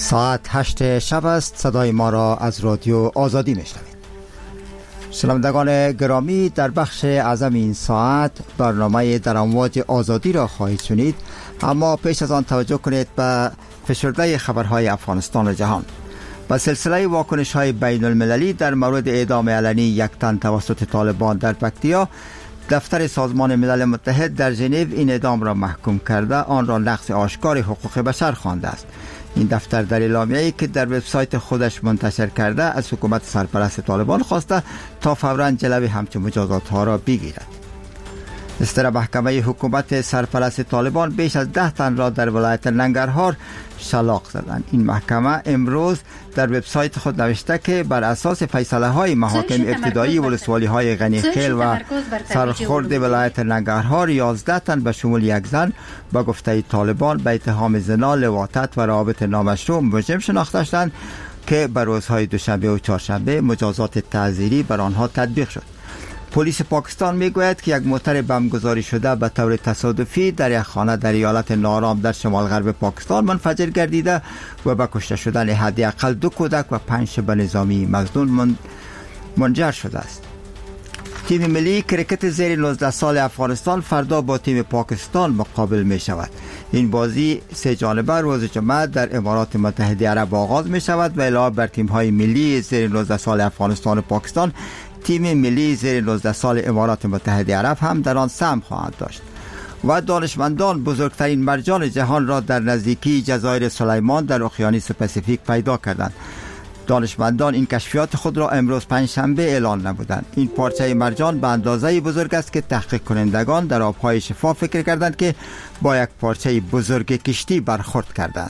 ساعت 8 شب است. صدای ما را از رادیو آزادی میشنوید. شنوندگان گرامی، در بخش اعظم این ساعت برنامه در امواج آزادی را خواهید شنید، اما پیش از آن توجه کنید به فشرده خبرهای افغانستان و جهان. با سلسله واکنش‌های بین المللی در مورد اعدام علنی یک تن توسط طالبان در پکتیا، دفتر سازمان ملل متحد در ژنو این اعدام را محکوم کرده آن را نقض آشکار حقوق بشر خوانده است. این دفتر در اعلامیه‌ای که در وبسایت خودش منتشر کرده از حکومت سرپرست طالبان خواسته تا فوراً جلوی همچون مجازات‌ها را بگیرد. استر محکمه حکومت سرپرست طالبان بیش از 10 تن را در ولایت ننگرهار شلاق زدند. این محکمه امروز در وبسایت خود نوشته که بر اساس فیصله های محاکم ابتدایی ولسوالی های غنیخیل و سرخورد ولایت ننگرهار 11 تن به شمول یک زن با گفته طالبان به اتهام زنا، لواطت و روابط نامشروع مجرم شناخته شدند که بر روزهای دوشنبه و چهارشنبه مجازات تعزیری بر آنها تطبیق شد. پلیس پاکستان میگوید که یک موتر بمبگذاری شده به طور تصادفی در یک خانه در ایالت نارام در شمال غرب پاکستان منفجر گردیده و به کشته شدن حداقل 2 کودک و 5 شبه نظامی مظنون منجر شده است. تیم ملی کرکت زیر 19 سال افغانستان فردا با تیم پاکستان مقابل می شود. این بازی 3 جانبه روز جمعه در امارات متحده عرب آغاز می شود و علاوه بر تیم های ملی زیر 19 سال افغانستان و پاکستان، تیم ملی زیر 19 سال امارات متحده عرب هم در آن سهم خواهند داشت. و دانشمندان بزرگترین مرجان جهان را در نزدیکی جزایر سلیمان در اقیانوس پاسیفیک پیدا کردند. دانشمندان این کشفیات خود را امروز پنجشنبه اعلان نمودند. این پارچه مرجان به اندازه بزرگ است که تحقیق کنندگان در آبهای شفاف فکر کردند که با یک پارچه بزرگ کشتی برخورد کردند.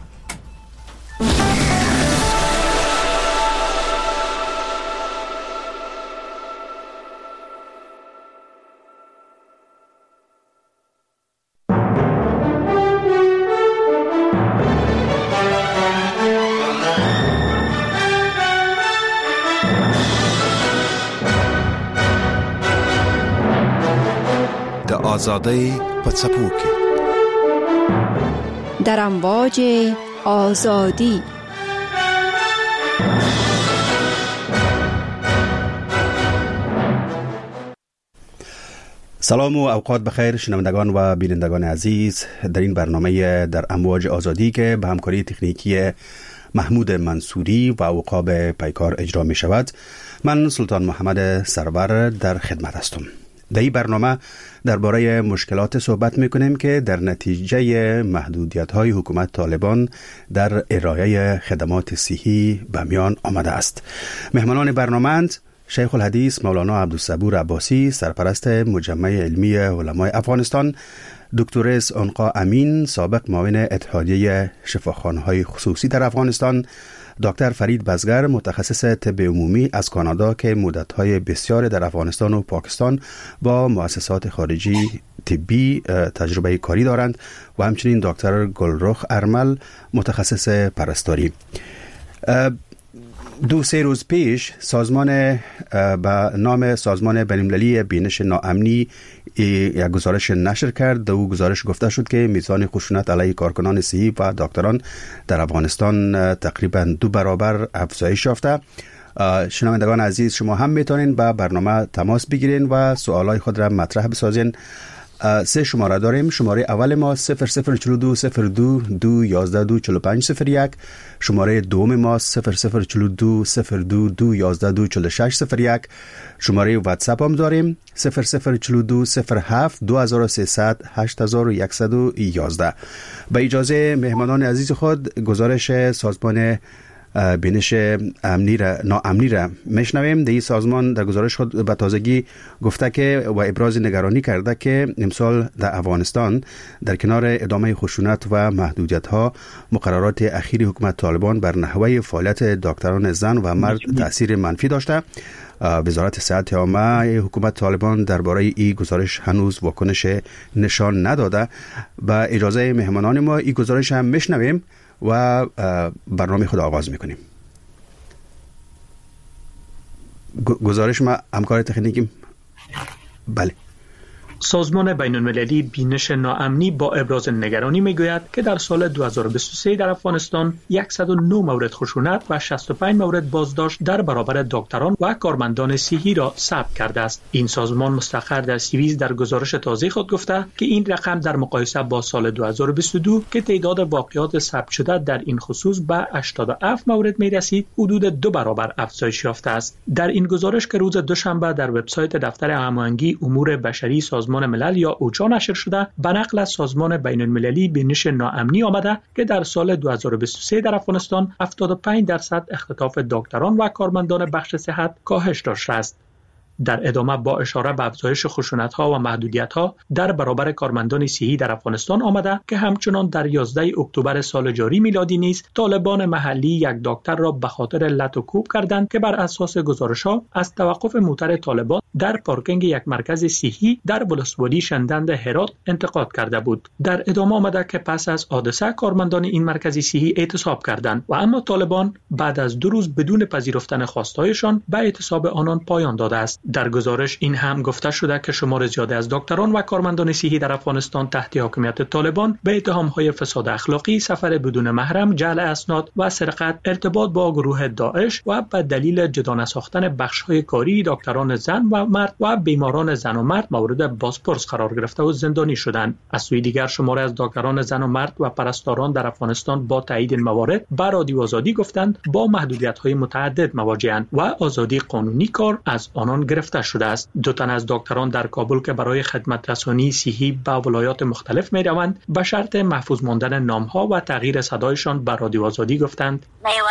آزادی پڅپوکي در امواج آزادی. سلام و اوقات بخیر شنوندگان و بینندگان عزیز، در این برنامه در امواج آزادی که به همکاری تکنیکی محمود منصوری و عقاب پیکار اجرا می شود، من سلطان محمد سرور در خدمت هستم. در این برنامه درباره مشکلات صحبت میکنیم که در نتیجه محدودیت‌های حکومت طالبان در ارائه خدمات صحی به میان آمده است. مهمانان برنامه شیخ الحدیث مولانا عبدالصبور عباسی، سرپرست مجمع علمی علمای افغانستان، دکتر عنقا امین، سابق معاون اتحادیه شفاخانه‌های خصوصی در افغانستان، دکتر فرید بزگر، متخصص طب عمومی از کانادا که مدت‌های بسیار در افغانستان و پاکستان با مؤسسات خارجی طبی تجربه کاری دارند، و همچنین دکتر گلرخ ارمل، متخصص پرستاری. 2-3 روز پیش سازمان به نام سازمان بین‌المللی بینش ناامنی یک گزارش نشر کرد. در او گزارش گفته شد که میزان خشونت علیه کارکنان صحی و دکتران در افغانستان تقریباً 2 برابر افزایش یافته. شنوندگان عزیز، شما هم میتونین با برنامه تماس بگیرین و سوالای خود را مطرح بسازین. 3 شماره داریم. شماره اول ما 0042 02 211 24501. شماره دوم ما 0042 02 211 24601. شماره واتساپ هم داریم 0042 07 2300 8111. با اجازه مهمانان عزیز خود گزارش سازمان بینش ناامنی را میشنویم. در این سازمان در گزارش خود به تازگی گفته که و ابراز نگرانی کرده که امسال در افغانستان در کنار ادامه خشونت و محدودیت ها، مقررات اخیر حکومت طالبان بر نحوه فعالیت دکتران زن و مرد تأثیر منفی داشته. وزارت صحت عامه حکومت طالبان درباره این گزارش هنوز واکنش نشان نداده. با اجازه مهمانان ما این گزارش هم میشنویم و برنامه خود آغاز میکنیم. گزارش ما همکار تکنیکی. بله سازمان بین‌المللی بینش ناامنی با ابراز نگرانی میگوید که در سال 2023 در افغانستان 109 مورد خشونت و 65 مورد بازداشت در برابر دکتران و کارمندان صحی را ثبت کرده است. این سازمان مستقر در سوئیس در گزارش تازه خود گفته که این رقم در مقایسه با سال 2022 که تعداد واقعات ثبت شده در این خصوص به 87 مورد می رسید، حدود 2 برابر افزایش یافته است. در این گزارش که روز دوشنبه در وبسایت دفتر هماهنگی امور بشری سازمان ملل یا اوچا نشر شده، به نقل از سازمان بین‌المللی بینش ناامنی آمده که در سال 2023 در افغانستان 75% اختطاف دکتران و کارمندان بخش صحت کاهش داشته است. در ادامه با اشاره به افزایش خشونت‌ها و محدودیت‌ها در برابر کارمندان صحی در افغانستان آمده که همچنان در 11 اکتبر سال جاری میلادی نیز طالبان محلی یک دکتر را به خاطر لط و کوب کردند که بر اساس گزارش‌ها از توقف موتر طالبان در پارکینگ یک مرکز صحی در ولسوالی شندند هرات انتقاد کرده بود. در ادامه آمده که پس از حادثه کارمندان این مرکز صحی اعتصاب کردند و اما طالبان بعد از 2 روز بدون پذیرفتن خواستهایشان به اعتصاب آنان پایان داده است. در گزارش این هم گفته شده که شمار زیادی از دکتران و کارمندان صحی در افغانستان تحت حاکمیت طالبان به اتهام‌های فساد اخلاقی، سفر بدون محرم، جعل اسناد و سرقت، ارتباط با گروه داعش و به دلیل جدا نساختن بخش‌های کاری دکتران زن و مرد و بیماران زن و مرد مورد بازپرس قرار گرفته و زندانی شدند. از سوی دیگر شمار از دکتران زن و مرد و پرستاران در افغانستان با تایید این موارد به رادیو آزادی گفتند با محدودیت‌های متعدد مواجه‌اند و آزادی قانونی کار از آنان گرفته شده است. 2 تن از دکتران در کابل که برای خدمت رسانی صحی به ولایات مختلف می روند به شرط محفوظ ماندن نام‌ها و تغییر صدایشان به رادیو آزادی گفتند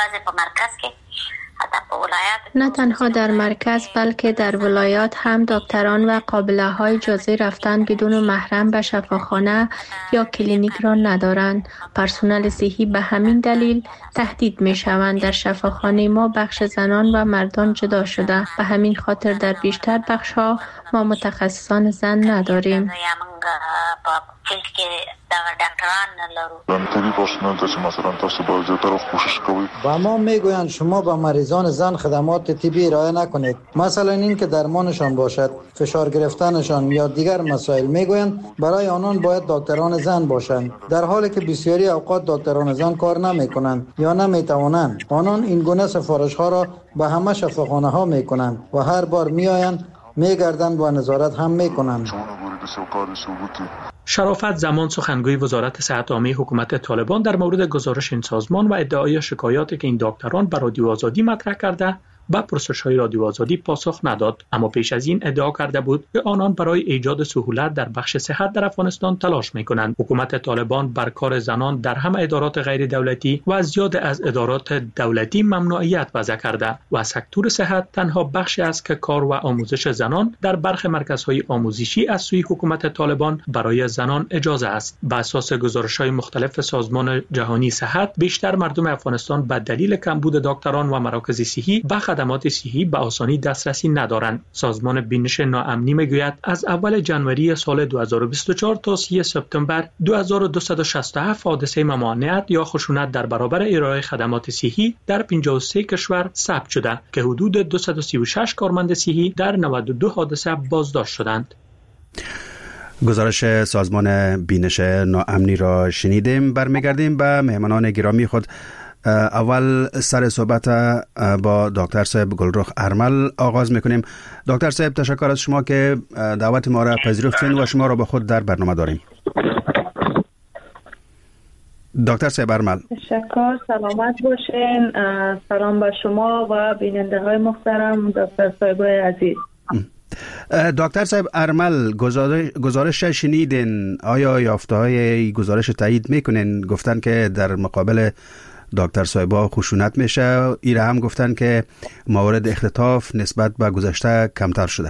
نه تنها در مرکز بلکه در ولایات هم دکتران و قابله‌های اجازه رفتن بدون محرم به شفاخانه یا کلینیک را ندارند. پرسنل صحی به همین دلیل تهدید می‌شوند. در شفاخانه ما بخش زنان و مردان جدا شده، به همین خاطر در بیشتر بخش‌ها ما متخصصان زن نداریم. و ما میگویند شما به مریضان زن خدمات طبی ارائه نکنید، مثلا این که درمانشان باشد، فشار گرفتنشان یا دیگر مسائل. میگویند برای آنان باید دکتران زن باشند، در حالی که بسیاری اوقات دکتران زن کار نمیکنند یا نمیتوانند. آنان این گونه سفارش ها را به همه شفاخانه ها میکنند و هر بار میآیند میگردند و نظارت هم میکنند. شرافت زمان سخنگوی وزارت صحت عامه حکومت طالبان در مورد گزارش این سازمان و ادعای شکایاتی که این دکتران به رادیو آزادی مطرح کرده با پرسش‌های رادیو آزادی پاسخ نداد، اما پیش از این ادعا کرده بود که آنان برای ایجاد سهولت در بخش صحت در افغانستان تلاش می‌کنند. حکومت طالبان بر کار زنان در همه ادارات غیر دولتی و زیاد از ادارات دولتی ممنوعیت وضع کرده و سکتور صحت تنها بخشی است که کار و آموزش زنان در برخی مرکزهای آموزشی از سوی حکومت طالبان برای زنان اجازه است. بر اساس گزارش‌های مختلف سازمان جهانی صحت، بیشتر مردم افغانستان به دلیل کمبود دکتران و مراکز صحی به خدمات صحی به آسانی دسترسی ندارند. سازمان بینش ناامنی میگوید از اول ژانویه سال 2024 تا 3 سپتامبر 2267 حادثه ممانعت یا خشونت در برابر ارائه خدمات صحی در 53 کشور ثبت شده که حدود 236 کارمند صحی در 92 حادثه بازداشت شدند. گزارش سازمان بینش ناامنی را شنیدیم. برمیگردیم به مهمانان گرامی خود. اول سر صحبت با دکتر صاحب گلرخ ارمل آغاز میکنیم. دکتر صاحب تشکر از شما که دعوت ما را پذیرفتین و شما را با خود در برنامه داریم. دکتر صاحب ارمل. تشکر، سلامت باشین. سلام به شما و بیننده های محترم، دکتر صاحب عزیز. دکتر صاحب ارمل، گزارش شنیدین؟ آیا یافته های گزارش تایید میکنین؟ گفتن که در مقابل دکتر صاحبا خشونت میشه، ایره هم گفتن که موارد اختطاف نسبت به گذشته کمتر شده.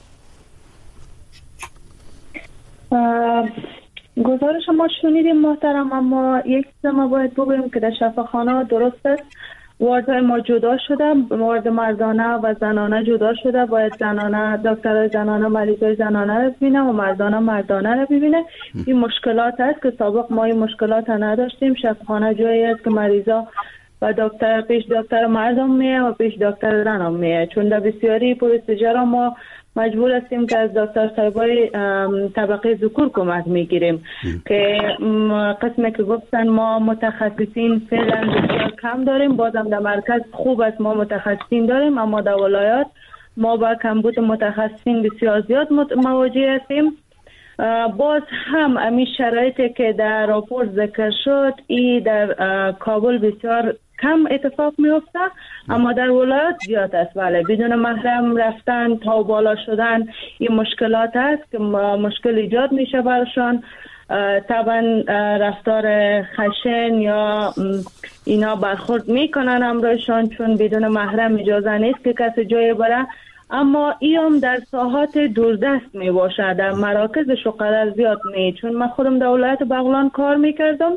گزارش ما شنیدیم محترم، اما یک چیز ما باید بگوییم که در شفاخانه درست است واردهای ما جدا شده، وارد مردانه و زنانه جدا شده. باید زنانه دکترای زنانه مریضای زنانه رو ببینه و مردانه مردانه رو ببینه. این مشکلات است که سابق ما این مشکلات نداشتیم. شفاخانه جایی است که مریضا و پیش دکتر مردم میه و پیش دکتر زنم میه، چون در بسیاری پروسیجر ما مجبور هستیم که از دکتر صاحبای طبقه ذکور کمک میگیریم که قسمی که گفتن ما متخصصین فعلا بسیار کم داریم. بازم در مرکز خوب است ما متخصصین داریم، اما در ولایات ما با کمبود متخصصین بسیار زیاد مواجه هستیم. باز هم امی شرایطی که در راپورت ذکر شد ای در کابل بسیار کم اتفاق میفته، اما در ولایات زیاد است. بله، بدون محرم رفتن تا بالا شدن این مشکلات است که مشکل ایجاد میشه برشان. طبعا رفتار خشن یا اینا برخورد میکنن همراهشان، چون بدون محرم اجازه نیست که کسی جای بره. اما ایام در ساحات دوردست می باشه، در مراکزش قدر زیاد نه، چون من خودم در ولایت بغلان کار میکردم،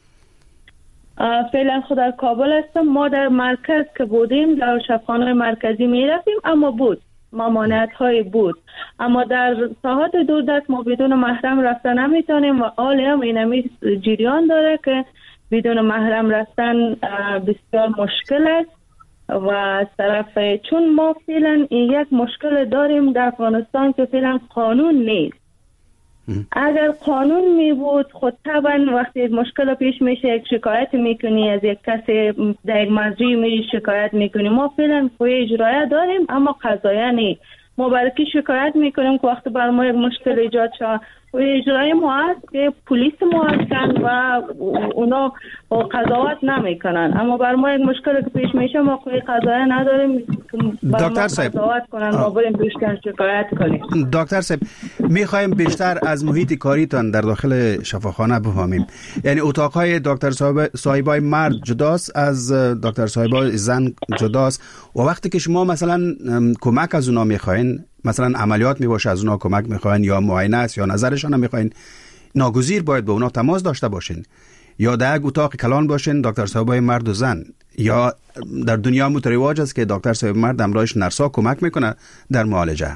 فعلا خود در کابل هستم. ما در مرکز که بودیم در شفاخانه مرکزی می رفتیم، اما بود ممانعت های بود، اما در ساحات دوردست ما بدون محرم رفتن نمیتونیم و حالی هم اینمی جریان داره که بدون محرم رفتن بسیار مشکل است. و از طرف چون ما فعلا یک مشکل داریم در افغانستان که فعلا قانون نیست. اگر قانون می بود خود طبعا وقتی یک مشکل پیش میشه یک شکایت میکنی، از یک کسی در یک مجری می شکایت میکنی. ما فعلا قوه اجرایی داریم اما قضاییه نیست. ما برای کی شکایت میکنیم که وقتی بر ما یک مشکل ایجاد شد قوه اجرایی ما هست که پلیس ما هستن و اونا قضاوت نمیکنن، اما بر ما یک مشکل که پیش میشه ما قوه قضاییه نداریم دکتر صاحب قضاوت کنن، ما بریم پیشکش شکایت کنیم. دکتر صاحب میخوایم بیشتر از محیط کاریتان در داخل شفاخانه بفهمیم. یعنی اتاقهای دکتر صاحبای مرد جداست از دکتر صاحبای زن جداست و وقتی که شما مثلا کمک از اونا میخواین، مثلا عملیات میباشه از اونا کمک میخواین یا معاینه است یا نظرشان هم میخواین، ناگزیر باید با اونا تماس داشته باشین یا در یک اتاق کلان باشین دکتر صاحبای مرد و زن، یا در دنیا مترواج است که دکتر صاحب مرد همراهش نرسا کمک میکنه در معالجه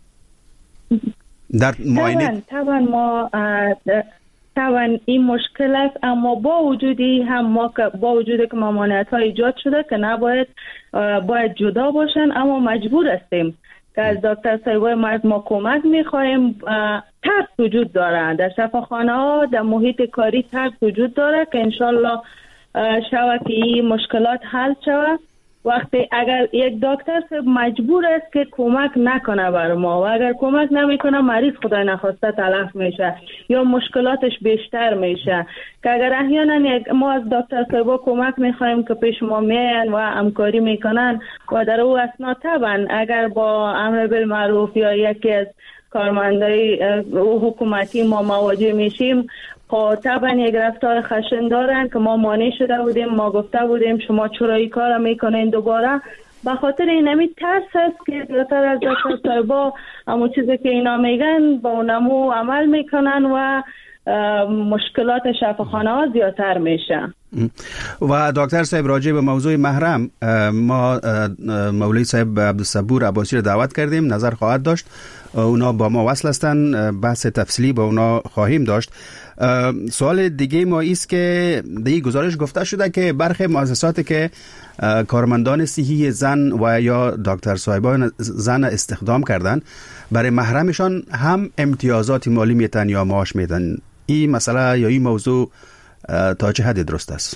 در معاینه. طبعا ما طبعا این مشکل است، اما با وجودی هم ما با وجودی که ممانعت ها ایجاد شده که نباید باید جدا باشن، اما مجبور هستیم که از دکتر صاحبای مرد ما کمک میخوایم. ترس وجود داره در شفاخانه ها، در محیط کاری ترس وجود داره که انشالله شود که این مشکلات حل شود. وقتی اگر یک دکتر صاحب مجبور است که کمک نکنه بر ما و اگر کمک نمیکنه مریض خدای نخواسته تلف میشه یا مشکلاتش بیشتر میشه، که اگر احیانا ما از دکتر صاحب کمک میخوایم که پیش ما میان و همکاری میکنن و در او اثنا طبعا اگر با امر بالمعروف یا یکی از کارمندای حکومتی ما مواجه میشیم، طبعا یک رفتار خشن دارن که ما مانع شده بودیم، ما گفته بودیم شما چرا این کار میکنین دوباره. به خاطر اینمی ترس هست که زیادتر از دکتر صاحبا همون چیزی که اینا میگن با اونمو عمل میکنن و مشکلات شفاخانه ها زیادتر میشه. و دکتر صاحب راجع به موضوع محرم ما مولوی صاحب عبدالصبور عباسی رو دعوت کردیم، نظر خواهد داشت، اونا با ما وصل هستن، بحث تفصیلی با اونا خواهیم داشت. سوال دیگه ما ایست که دیگه گزارش گفته شده که برخی مؤسساتی که کارمندان صحی زن و یا دکتر صاحبان زن استخدام کردن برای محرمشان هم امتیازات مالی میتن یا معاش میدن. این مسئله یا این موضوع تا چه حد درست است؟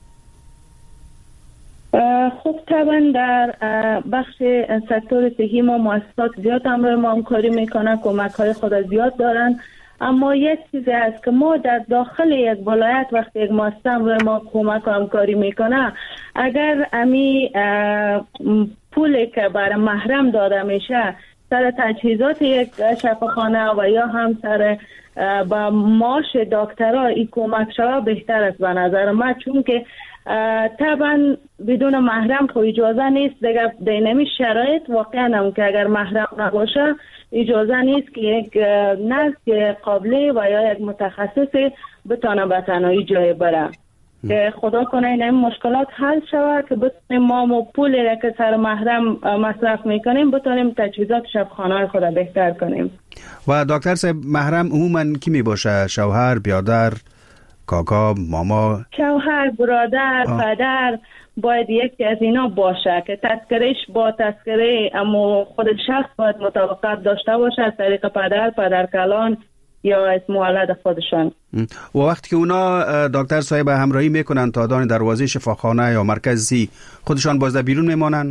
خب طبعا در بخش سکتور صحی ما مؤسسات زیاد همراه ما همکاری میکنن، کمک های خود زیاد دارن، اما یک چیزی هست که ما در داخل یک ولایت وقتی یک مؤسسه همراه ما کمک و همکاری میکنه، اگر امی پولی که برای محرم داده میشه سر تجهیزات یک شفاخانه و یا هم سر با معاش دکترها این کمک شود بهتر است به نظر من، چون که طبعا بدون محرم خو اجازه نیست دیگه دینمی شرایط واقعا هم که اگر محرم نباشه اجازه نیست که یک نرس قابلی و یا یک متخصص بتانه به تنهایی جای بره. که خدا کنه این مشکلات حل شود که بتونیم ما پولی که سر محرم مصرف میکنیم بتونیم تجهیزات شفاخانه خود بهتر کنیم. و دکتر صاحب محرم عموما کی می باشه؟ شوهر، بیادر، کاکا، ماما؟ شوهر، برادر، پدر، باید یکی از اینا باشه که تذکرهش با تذکره اما خود شخص باید مطابقت داشته باشه از طریق پدرکلان یا اسم ولد خودشان. و وقتی که اونا دکتر صاحب همراهی میکنن تا دان دروازه شفاخانه یا مرکزی، خودشان باز در بیرون میمانن؟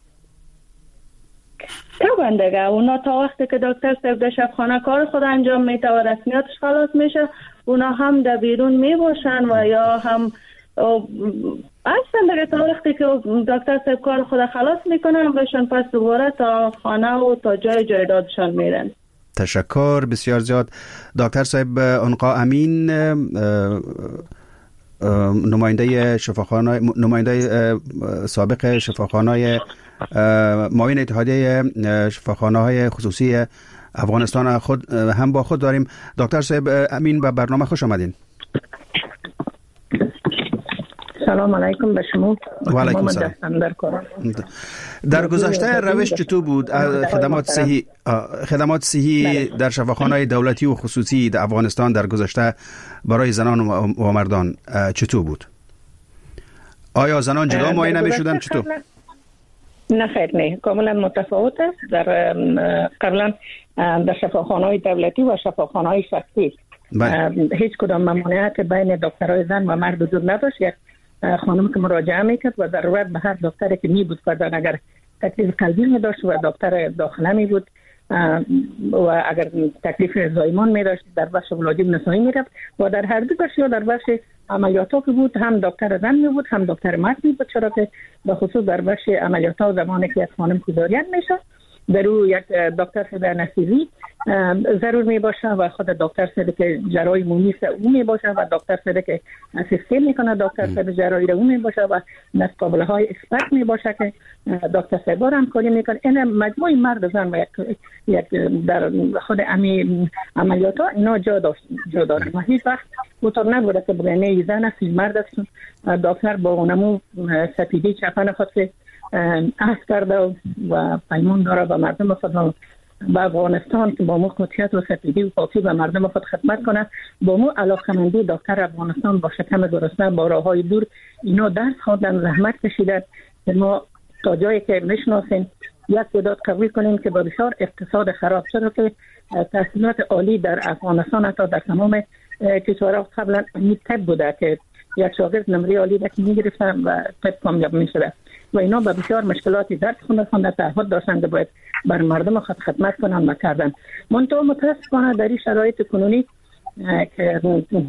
طبعا دیگه اونا تا وقتی که دکتر صاحب در شفاخانه کار خود انجام میده و رسمیاتش خلاص میشه، اونا هم در بیرون میباشن و یا هم اصلا دیگه تا وقتی که دکتر صاحب کار خود خلاص میکنن بهشون پس دوباره تا خانه و تا جای دادشان میرن. تشکر بسیار زیاد دکتر صاحب. عنقا امین، نماینده سابق شفاخانه‌های معاون اتحادیه شفاخانه‌های خصوصی افغانستان خود هم با خود داریم. دکتر صاحب امین به برنامه خوش آمدین. سلام علیکم به شما. و علیکم سلام. در گذشته روش چطور بود؟ خدمات صحی در شفاخانه‌های دولتی و خصوصی در افغانستان در گذشته برای زنان و مردان چطور بود؟ آیا زنان جدا معاینه می‌شدند چطور؟ نه خیر، نه، کاملا متفاوت است. در قبلا در شفاخانه‌های دولتی و شفاخانه‌های شخصی هیچ کدام ممانعت بین دکترای زن و مرد وجود نداشت. یک خانم که مراجعه میکرد و ضرورت به هر دکتری که می بود کردن، اگر تکلیف قلبی می داشت و دکتر داخله می بود و اگر تکلیف زایمان می داشت در بخش ولادی نسایی می رفت و در هر دو بخش یا در بخش عملیاتا که بود هم دکتر زن می بود هم دکتر مرد می بود، چرا که به خصوص در بخش عملیاتا زمانی که یک خانم کوزاریت میشه در او یک دکتر صدر نسیزی ضرور می باشه و خود دکتر صدر که جراحی مومیس او می باشه و دکتر صدر که اسیسته می کنه دکتر صدر جراحی او می باشه و نسقابله های اکسپرت می باشه که دکتر صدر همکاری می کنه. این مجموعی مرد زن و یک در خود عملیات ها اینا جا دارن و هیچ وقت بطور نبوده که بگه زن است مرد است. دکتر با اونمو سپیدی چپن خود که عهد کرده و پیمان داره و مردم خود با افغانستان که با مو قطعیت و سپیدی و پاکی به مردم خود خدمت کنه، با مو علاقمندی دکتر افغانستان با شکم گرسنه با راه های دور اینا درس خوردن، زحمت کشیدن که ما تا جایی که میشناسیم یک تعداد قبول کنیم که با بسیار اقتصاد خراب شده که تحصیلات عالی در افغانستان حتی در تمام کشورها قبلا تب بوده که یک شاگرد نمره عالی داشت میگرفتن و تب کامیاب میشده و اینا به بسیار مشکلاتی درس خوندن تعهد داشتن که باید بر مردم خود خدمت کنن و کردن. منتها متاسفانه در این شرایط کنونی که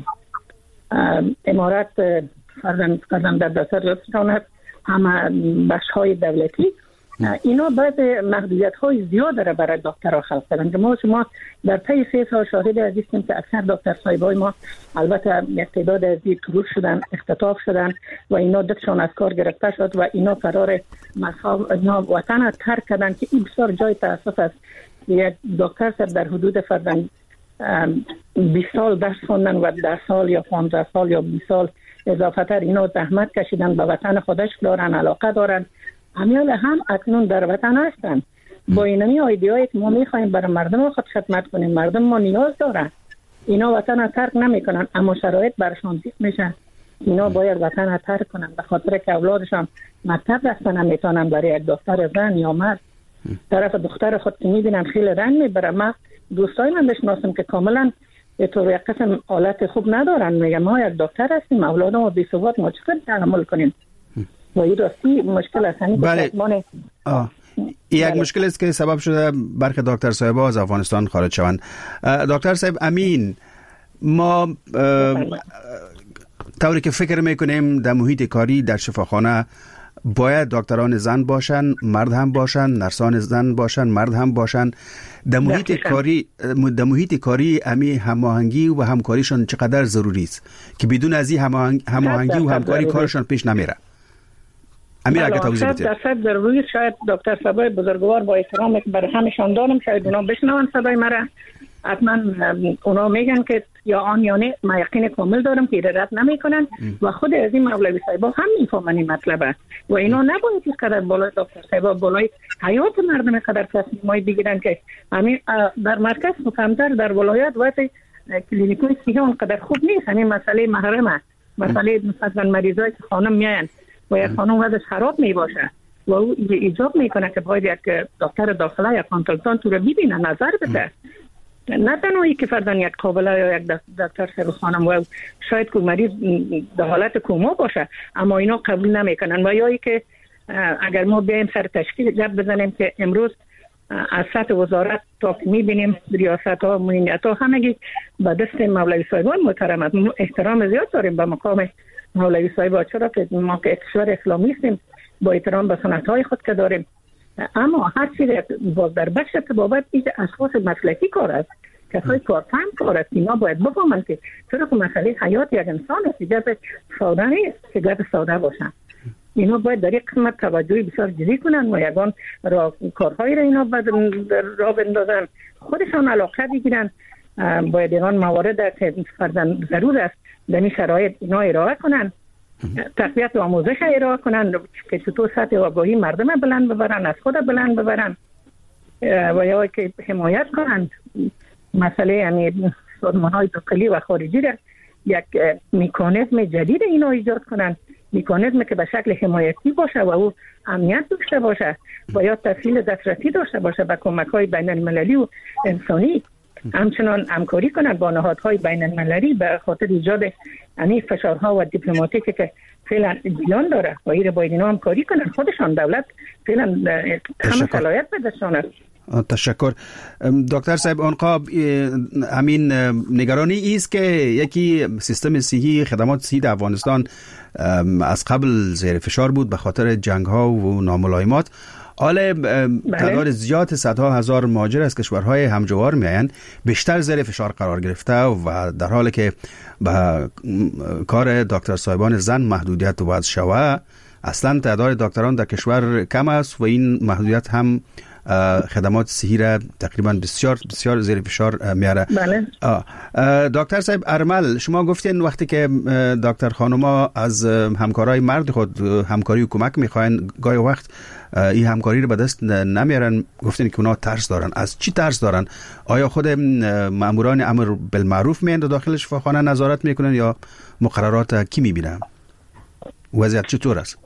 امارات فرزند در دسترسشان هست همه بخش های دولتی اینا باید محدودیت های زیاد را برای دکترها خلق کردن که ما شما در طی 3 سال شاهد هستیم که اکثر دکتر صاحبای ما البته یک تعداد از این تروش شدن، اختطاف شدن و اینا دکشان از کار گرفته شد و اینا قرار اینا وطن ترک کردن که این بسیار جای تاسف است. یک دکتر صاحب در حدود فرزند 20 سال درس خوندن و 10 سال یا 15 سال یا 20 سال اضافه تر اینا زحمت کشیدن، به وطن خودش دارن، علاقه دارن، امیال هم اکنون در وطن هستن. با اینمی ایده‌ای که ما می‌خوایم برای مردم خود خدمت کنیم، مردم ما نیاز دارن، اینا وطن را ترک نمی‌کنن اما شرایط برشان زیست میشه، اینا باید وطن را ترک کنن به خاطر که اولادشان مکتب رفتن نمیتونن برای یک دختر زن یا مرد طرف دختر خود که می‌بینن خیلی رنگ میبره. ما دوستای من بشناسم که کاملا به طور یک قسم حالت خوب ندارن، میگم ما یک دکتر هستیم اولادم رو بی‌ثبات ما چطور تحمل کنیم و این راستی مشکل است. بله. یک مشکل است که سبب شده برخی دکتر صاحب‌ها از افغانستان خارج شوند. دکتر صاحب امین، ما طوری که فکر میکنیم در محیط کاری در شفاخانه باید دکتران زن باشن، مرد هم باشن، نرسان زن باشن، مرد هم باشن. در محیط کاری هماهنگی و همکاریشان چقدر ضروری است که بدون از این هماهنگی و همکاری کارشان پیش نمیره. امیر اگه توضیح بدید. درصد ضروری. شاید دکتر صاحبای بزرگوار با احترامی که برای همشان دارم شاید اونا بشنون صدای مرا، حتما اونا میگن که یا آن یا نه، ما یقین کامل دارم که رد نمیکنن و خود از این مولوی صاحبا هم میفهمن این مطلبه و اینا نباید که قدر بالای دکتر صاحبا بالای حیات مردم قدر تصمیمای بگیرن که همین در مرکز کمتر در ولایت وقتی کلینیکای صحی اون قدر خوب نیست. همین مسئله محرمه، مسئله مثلا مریضای که خانم میان و یک خانم وضعش خراب می باشه و او ایجاب میکنه که باید یک دکتر داخله یا کانسلتانت رو ببینه، نظر بده. نه تنهایی که فردان یک قابله یا یک دکتر سر خانم و شاید که مریض در حالت کوما باشه اما اینا قبول نمیکنن. و یا که اگر ما بیایم سر تشکیل گپ بزنیم که امروز از سطح وزارت تا که میبینیم ریاست ها مدیریت ها همگی به دست مولوی صاحبان محترم، احترام زیاد داریم به مقام مولوی صاحب، چرا که ما که کشور اسلامی هستیم با احترام به سنت های خود که داریم. اما هر چیز باز در بخش طبابت ایجا اشخاص مسلکی کار است، کسای کارفهم کار است، اینا باید بفهمند که چرا که مسئله حیات یک انسان است، گپ ساده نیست که گپ ساده باشن. اینا باید در یک قسمت توجهی بسیار جدی کنن و یگان کارهایی را اینا را بندازن، خودشان علاقه بگیرن. باید اینا موارد که فرزن ضرور است در این شرایط اینا ارائه کنن، تقویت و آموزش ارائه کنن که چطور سطح آگاهی مردم بلند ببرن، از خود بلند ببرن و یا که حمایت کنن مسئله یعنی سازمان‌های داخلی و خارجی را یک مکانیزم جدید اینا ایجاد کنن، مکانیزمی که به شکل حمایتی باشه و او امنیت داشته باشه و یا تسهیل دسترسی داشته باشه به کمک‌های بین المللی و انسانی. همچنان همکاری کنند با نهادهای بین المللی به خاطر ایجاد یعنی فشارها و دیپلماتیکی که فعلا جریان داره و ایره باید اینا همکاری کنند. خودشان دولت فعلا همه صلاحیت بدشان است. تشکر دکتر صاحب. آنقا همین نگرانی است که یکی سیستم صحی خدمات صحی در افغانستان از قبل زیر فشار بود به خاطر جنگ ها و ناملایمات. حالا تعداد زیاد صدها هزار مهاجر از کشورهای همجوار میآیند بیشتر زیر فشار قرار گرفته و در حالی که به کار دکتر صاحبان زن محدودیت وضع شود، اصلا تعداد دکتران در کشور کم است و این محدودیت هم خدمات صحی را تقریبا بسیار بسیار زیر فشار میاره. بله. دکتر صاحب ارمل، شما گفتین وقتی که دکتر خانوما از همکارای مرد خود همکاری و کمک میخواین گاهی وقت این همکاری رو به دست نمیارن، گفتین که اونا ترس دارن. از چی ترس دارن؟ آیا خود ماموران امر بالمعروف میان داخل شفاخانه نظارت میکنن یا مقررات کی میبینن؟ وضعیت چطور است؟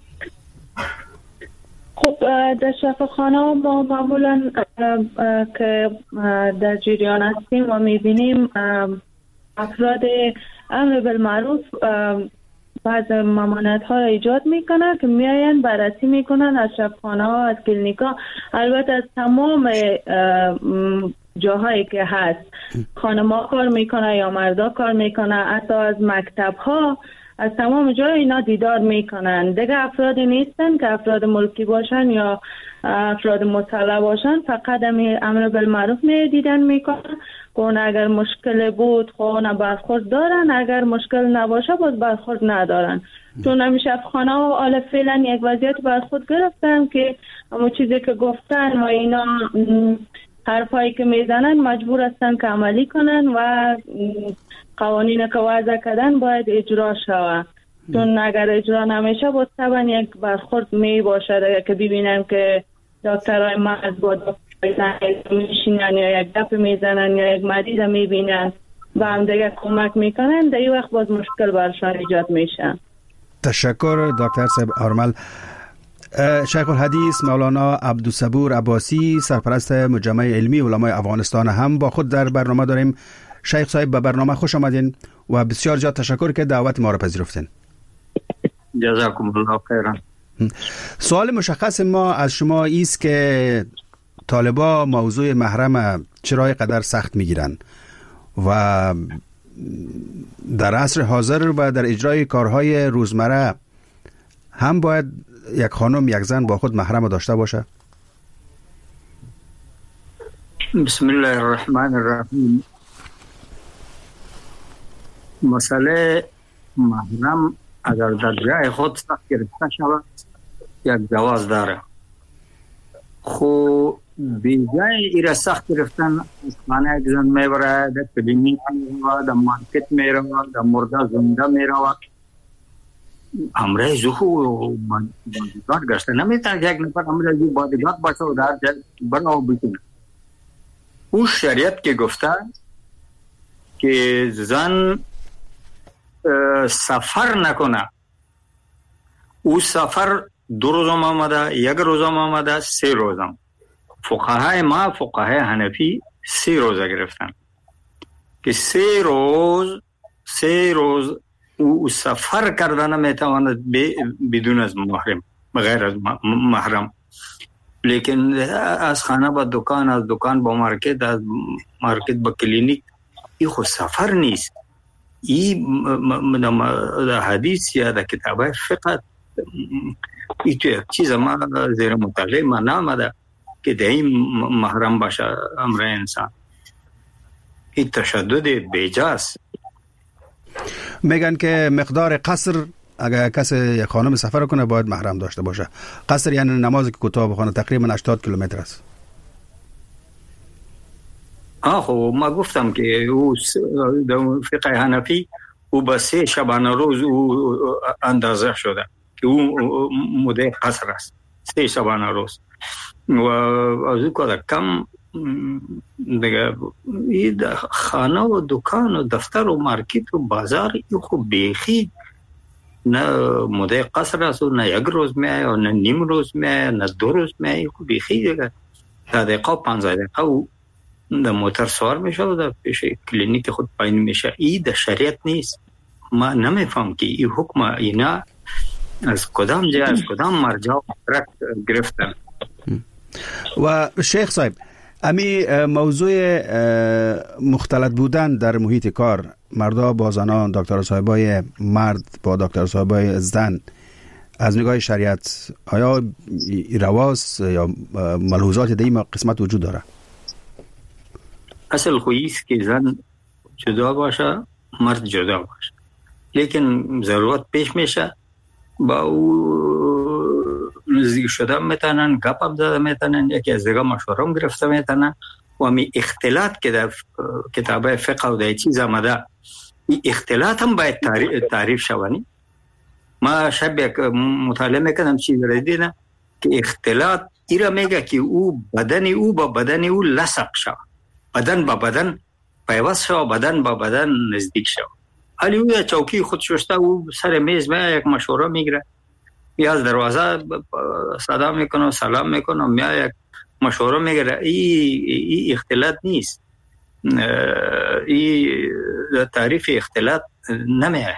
خب در شفاخانه ما معمولا که در جریان هستیم و میبینیم افراد امر بالمعروف بعض ممانعت ها را ایجاد میکنن که میاین بررسی میکنن از شفاخانه ها، از کلینیک ها، البته از تمام جاهایی که هست، خانما کار میکنه یا مردا کار میکنه، حتی از مکتب ها، از تمام جای اینا دیدار میکنن. دیگه افرادی نیستن که افراد ملکی باشن یا افراد مطلع باشن، فقط امر بالمعروف دیدن میکنن. کون اگر مشکل بود خونه برخورد دارن، اگر مشکل نباشه باز برخورد ندارن. چون همیشه خانه و آل فعلا یک وضعیت برخورد گرفتن که همون چیزی که گفتن و اینا حرفایی که میزنن مجبور هستن که عملی کنن و قوانین که وضع کردن باید اجرا شود. چون اگر اجرا نمیشه باید طبعا یک برخورد می باشه که ببینن که دکترهای مرد با دکترهای میشینن یا یک دپ میزنن یا یک مریض میبینن و هم دیگه کمک میکنن، در این وقت باز مشکل برشان ایجاد میشه. تشکر دکتر صاحب آرمل. شیخ الحدیث مولانا عبدالصبور عباسی، سرپرست مجمع علمی علمای افغانستان هم با خود در برنامه داریم. شیخ صاحب به برنامه خوش آمدین و بسیار زیاد تشکر که دعوت ما را پذیرفتین. جزاکم الله خیرا. سوال مشخص ما از شما است که طالبا موضوع محرم چرا قدر سخت میگیرن و در عصر حاضر و در اجرای کارهای روزمره هم باید یک خانم یک زن با خود محرم داشته باشه؟ بسم الله الرحمن الرحیم. مسئله محرم اگر در جای خود سخت گرفته شود یک جواز داره، خو بیجای ایره سخت گرفتن از خانه یک زن میبره، در کلینیک میره، در مارکت میره، در مرده زنده میره، امره زخو بادیگارد گشته نمیتونه که یک نفر امره زو بادیگارد باشه و در جای بنا و بکنه. اون شریعت که گفته که زن سفر نکنه او سفر 2 روزم آمده، 1 روزم آمده، 3 روزم. فقهای ما، فقهای حنفی 3 روزه گرفتن که 3 روز او سفر کردن میتواند بدون از محرم، بغیر از محرم. لیکن از خانه با دکان، از دکان با مارکت، از مارکت با کلینیک، این خود سفر نیست. این در حدیث یا در کتاب فقه این تو یک چیز ما زیر مطالعه ما نامده که در این محرم باشه امر انسان. این تشدد بیجاست. میگن که مقدار قصر اگر کسی یک خانم سفر کنه باید محرم داشته باشه. قصر یعنی نمازی که کوتاه بخونه، تقریبا 80 کیلومتر است. خب ما گفتم که او فقه حنفی او با 3 شبانه روز او اندازه شده که او مده قصر است. 3 شبانه روز و از او که کم دیگه این خانه و دکان و دفتر و مارکت و بازار این خب بیخی نه مده قصر است و نه 1 روز میای و نه نیم روز میای نه 2 روز میای. خب بیخی دیگه 10 دقیقه 15 دقیقه و در موتر سوار میشه و در پیش کلینیک خود پایین میشه. این در شریعت نیست. ما نمیفهم که این حکم اینا از کدام جای از کدام مرجع گرفتن. و شیخ صاحب امی موضوع مختلط بودن در محیط کار، مردا با زنان، دکتر صاحبای مرد با دکتر صاحبای زن، از نگاه شریعت آیا رواست یا ملحوظات در این قسمت وجود داره؟ اصل خویست که زن جدا باشه، مرد جدا باشه، لیکن ضرورت پیش میشه با او نزدیک شده میتونن، گپ هم زده میتونن، یکی از دیگه مشوره هم گرفته میتونن. و می اختلاط که در کتاب فقه و در چیز آمده، این اختلاط هم باید تعریف شونی. ما شب یک مطالعه میکنم چیز را دیدم که اختلاط ایرا میگه که او بدن او با بدن او لصق شد، بدن با بدن پیوست شد، بدن با بدن نزدیک شد. حالی او چوکی خود شسته، او سر میز میاد یک مشوره میگیره، یا از دروازه صدا میکنه، سلام میکنه، میاد یک مشوره میگیره. این اختلاط نیست. این تعریف اختلاط نمیه.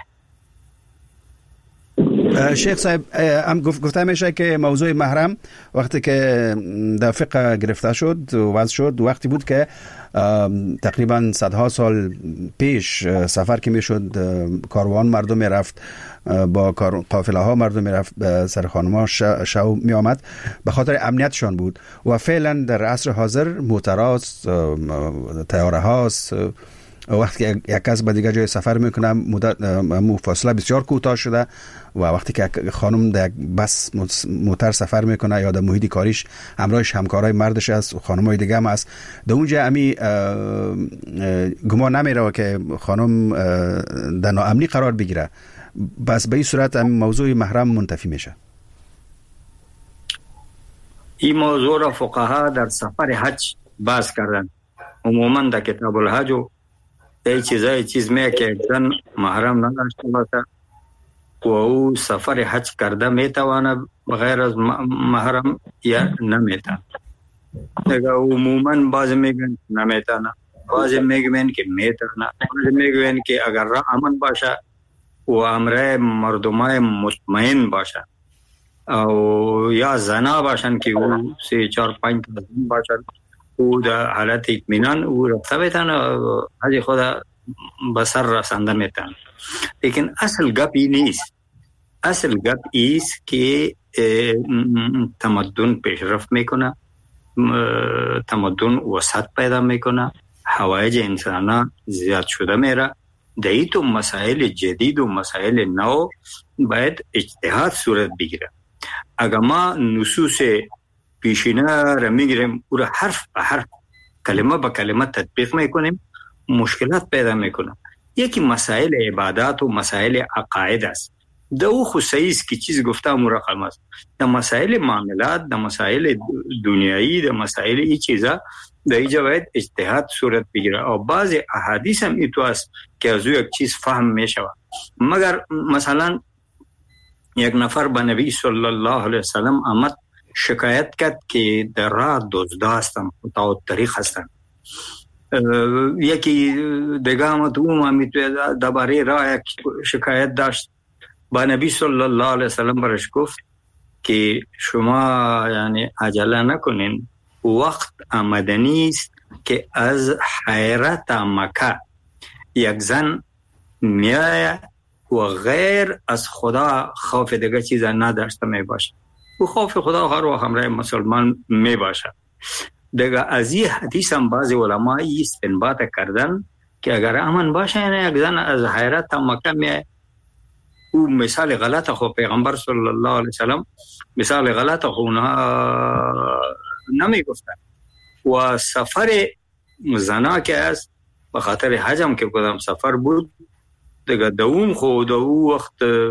شیخ صاحب هم گفته میشه که موضوع محرم وقتی که در فقه گرفته شد و وضع شد، وقتی بود که تقریبا صدها سال پیش سفر که میشد، کاروان مردم میرفت، با قافله ها مردم میرفت سر خانما شو می آمد، به خاطر امنیتشان بود. و فعلا در عصر حاضر موتراست، طیاره هاست، وقتی که یک کس به دیگه جای سفر میکنه مدت فاصله بسیار کوتاه شده و وقتی که خانم در بس موتر سفر میکنه یا در محیط کاریش همراهش همکارای مردش است و خانمای دیگه هم است، در اونجا امی گمان نمیره که خانم در ناامنی قرار بگیره. بس به این صورت موضوع محرم منتفی میشه. این موضوع را فقها در سفر حج باز کردن. عموما در کتاب الحج یه چیز میگه که زن محرم نداشته باشه و او سفر حج کرده میتوانه بغیر از محرم یا نمیتونه. دیگه عموما بعضی میگن نمیتونه، بعضی میگن که میتونه، بعضی میگن که اگر راه امن باشه و امر مردمای مطمئن باشه او یا زنا باشن که او 3 4 5 زن باشن او در حالت اطمینان او رفته میتونه حج خود بسر رسنده میتونه. لیکن اصل گپ این نیست. اصل گپ ایست که تمدن پیشرفت میکنه، تمدن وسعت پیدا میکنه، حوایج انسان زیاد شده میره. در این تو مسائل جدید و مسائل نو باید اجتهاد صورت بگیره. اگر ما نصوص پیشینه را میگیریم او را حرف به حرف، کلمه به کلمه تطبیق میکنیم، مشکلات پیدا میکنیم. یکی مسائل عبادات و مسائل عقاید است. در او خصوصی است که چیز گفتم او رقم است. در مسائل معاملات، در مسائل دنیایی، در مسائل این چیزا در اینجا باید اجتهاد صورت بگیره. و بعض احادیث هم ایتو است که از او یک چیز فهم میشود. مگر مثلا یک نفر به نبی صلی الله علیه وسلم آمد شکایت کرد که در راه دزدا هستن و طریق هستن. یکی دیگه آمد او درباره راه یک شکایت داشت. با نبی صلی الله علیه وسلم برش گفت که شما یعنی عجله نکنین، وقت آمدنی است که از حیرت مکه یک زن میآید و غیر از خدا خوف دیگه چیز نداشته می باشه. و خوف خدا هر وقت همراه مسلمان می باشه. دیگه از این حدیث هم بعضی علما استنباط کردن که اگر امن باشه یعنی یک زن از حیرت مکه میآید. او مثال غلط خو پیغمبر صلی الله علیه وسلم مثال غلط خو اونها نمی گفتن. و سفر زنا که است به خاطر حجم که کدام سفر بود دیگه دوم خود او وقت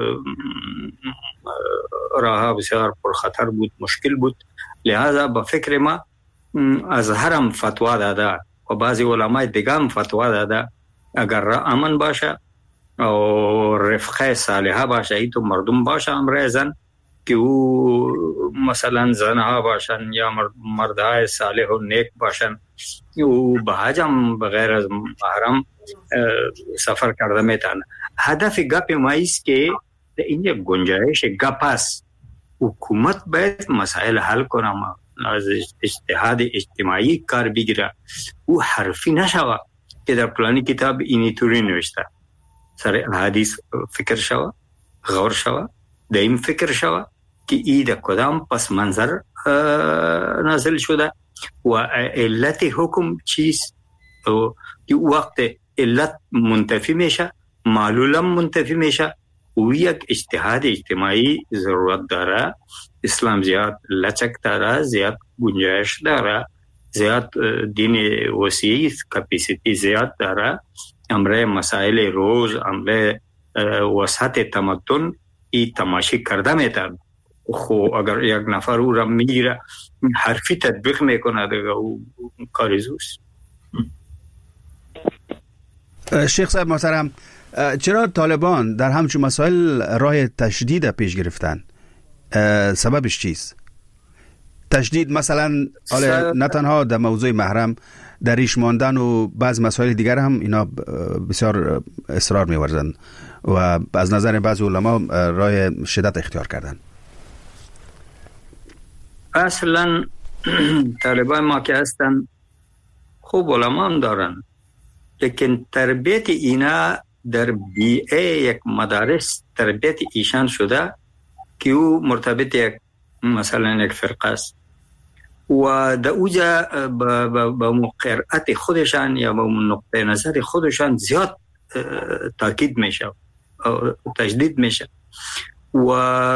راه بسیار پر خطر بود، مشکل بود. لہذا به فکر ما از حرم فتوا داده و بعضی علمای دیگه هم فتوا داده اگر راه امن باشه و رفقه صالحه باشه ای تو مردم باشه امرای زن که او مثلا زنها باشن یا مردهای صالح و نیک باشن او به حجم بغیر از محرم سفر کرده میتونه. هدف گپ ما است که این یک گنجایش گپ است. حکومت باید مسائل حل کنه، از اجتهاد اجتماعی کار بگیره. او حرفی نشوه که در پلانی کتاب اینی طوری نوشته. سر حدیث فکر شوه، غور شوه، دایم فکر شوه که ای در کدام پس منظر نازل شده و علت حکم چیست. که وقت علت منتفی میشه، معلولم منتفی میشه و یک اجتهاد اجتماعی ضرورت داره. اسلام زیاد لچک داره، زیاد گنجایش داره، زیاد دین وسیع کپیسیتی زیاد داره. امره مسائل روز، امره وسط تمدن ای تماشی کرده میتن. خو اگر یک نفر او را میگیره حرفی تطبیق میکنه دیگه او کاری زوست. شیخ صاحب محترم، چرا طالبان در همچون مسائل راه تشدید پیش گرفتن؟ سببش چیست؟ تشدید مثلا نه تنها در موضوع محرم، در ریش ماندن و بعض مسائل دیگر هم اینا بسیار اصرار می‌ورزند و از نظر بعض علما راه شدت اختیار کردن. اصلا طالبان ما که هستن خوب علما هم دارن، لیکن تربیت اینا در بیئه یک مدارس تربیت ایشان شده که او مرتبط یک مثلا یک فرقه است و در اوجا با مقرعت خودشان یا با نقطه نظر خودشان زیاد تاکید میشه تجدید میشه و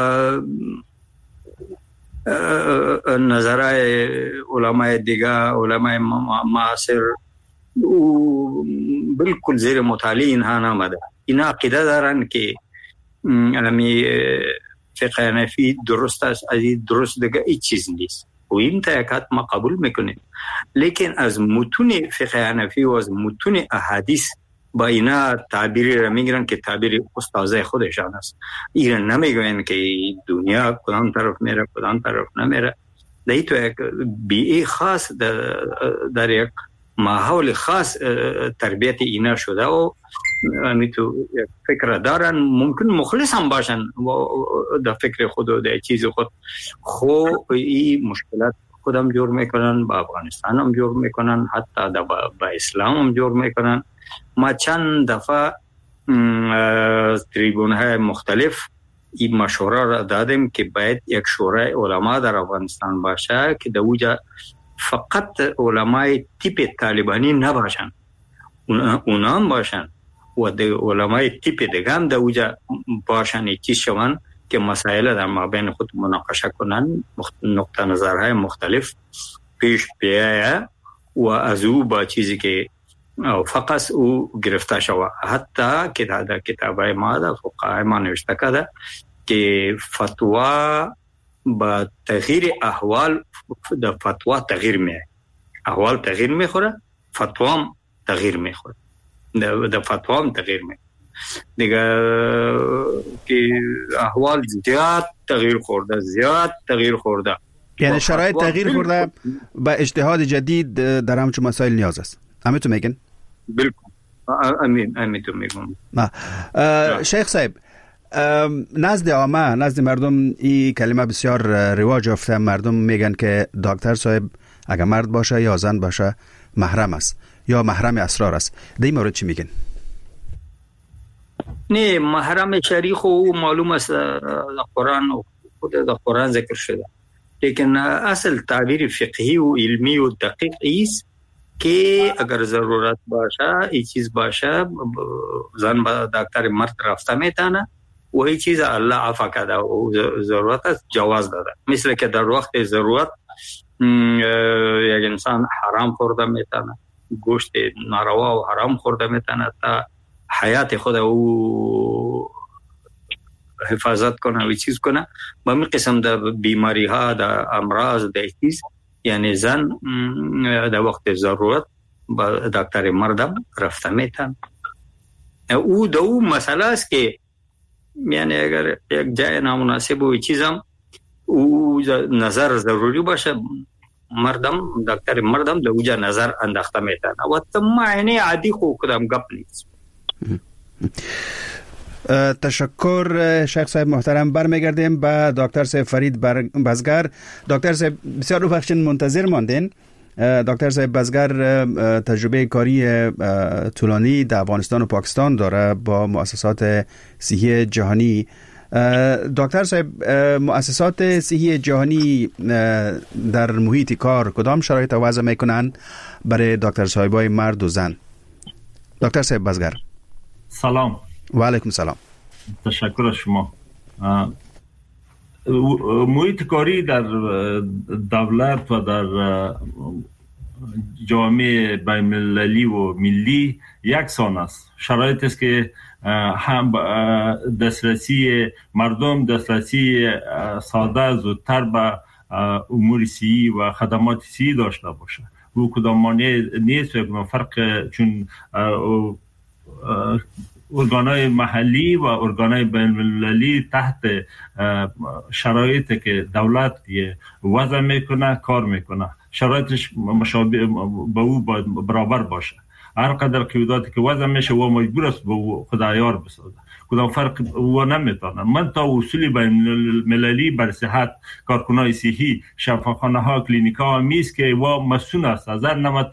نظرهای علمای دیگه، علمای معاصر بالکل زیر مطالعه اینها نامده. اینا عقیده دارن که امی فقه حنفی درست است، از این درست دیگه هیچ چیز نیست و این تاکید ما قبول میکنیم. لیکن از متون فقه حنفی و از متون احادیث با اینا تعبیری را میگیرن که تعبیر استاذه خودشان است. اینا نمیگوین که دنیا کدام طرف میره کدام طرف نمیره. در تو یک بیئه خاص در یک ماحول خاص تربیت اینا شده و تو فکر دارن. ممکن مخلص هم باشن در فکر خود و در چیز خود، خو این مشکلات خودم جور میکنن، با افغانستان هم جور میکنن، حتی با اسلام هم جور میکنن. ما چند دفعه تریبون های مختلف این مشوره را دادیم که باید یک شورای علما در افغانستان باشه که در اوجا فقط علمای تیپ طالبانی نباشن، اونا هم باشن و علمای تیپ دیگه هم در اوجا باشن، چیز شوان که مسائل در مابین خود مناقشه کنن، نقطه نظرهای مختلف پیش بیایه و از او با چیزی که فقط او گرفته شوه. حتی که در کتابای ما در فقهای ما نوشته کرده که فتوا با تغییر احوال در فتوا تغییر میه، احوال تغییر میخوره، فتوا هم تغییر میخوره، در فتوا هم تغییر میه. دیگه که احوال زیاد تغییر خورده یعنی شرایط تغییر خورده با اجتهاد جدید در همچون مسائل نیاز است. همه تو میگن؟ بالکل امین تو میگم. شیخ صاحب، نزد عامه، نزد مردم این کلمه بسیار رواج یافته. مردم میگن که دکتر صاحب اگر مرد باشه یا زن باشه محرم است یا محرم اسرار است. در این مورد چی میگن؟ نه، محرم شرعی خو معلوم است، قرآن خود در قرآن ذکر شده، لیکن اصل تعبیر فقهی و علمی و دقیق است که اگر ضرورت باشه این چیز باشه زن با دکتر مرد رفته میتونه و این چیز الله عفا کرده و ضرورت است جواز داده. مثل که در وقت ضرورت یک انسان حرام خورده میتونه، گوشت ناروا و حرام خورده میتونه تا حیات خود او حفاظت کنه و چیز کنه. با می قسم در بیماری ها، در امراض، در چیز، یعنی زن در وقت ضرورت با دکتر مردم رفته میتن. او دو مسئله است که یعنی اگر یک جای نامناسب و چیزم او نظر ضروری باشه، مردم دکتر مردم در اوجا نظر انداخته میتن و تمامی عادی خو کدام گپ نیست. تشکر شیخ صاحب محترم. برمیگردیم به دکتر صاحب فرید بزگر. دکتر صاحب بسیار بخشین منتظر ماندین. دکتر صاحب بزگر تجربه کاری طولانی در افغانستان و پاکستان داره با مؤسسات صحی جهانی. دکتر صاحب، مؤسسات صحی جهانی در محیط کار کدام شرایط وضع میکنن برای دکتر صاحبای مرد و زن؟ دکتر صاحب بزگر سلام. و علیکم سلام. تشکر از شما. محیط کاری در دولت و در جامعه بین‌المللی و ملی یکسان است. شرایط است که هم دسترسی مردم، دسترسی ساده زودتر به امور صحی و خدمات صحی داشته باشه. او کدام مانع نیست و فرق، چون ارگانهای محلی و ارگانهای بین‌المللی تحت شرایطی که دولت وضع میکنه کار میکنه، شرایطش مشابه با او برابر باشه. هر قدر قیوداتی که وضع میشه و مجبور است به خدایار بسازه، کدام فرق و نمیتونه. من تا اصولی بین‌المللی بر صحت کارکنای صحی، شفاخانه ها، کلینیک ها میست که و مسئول است از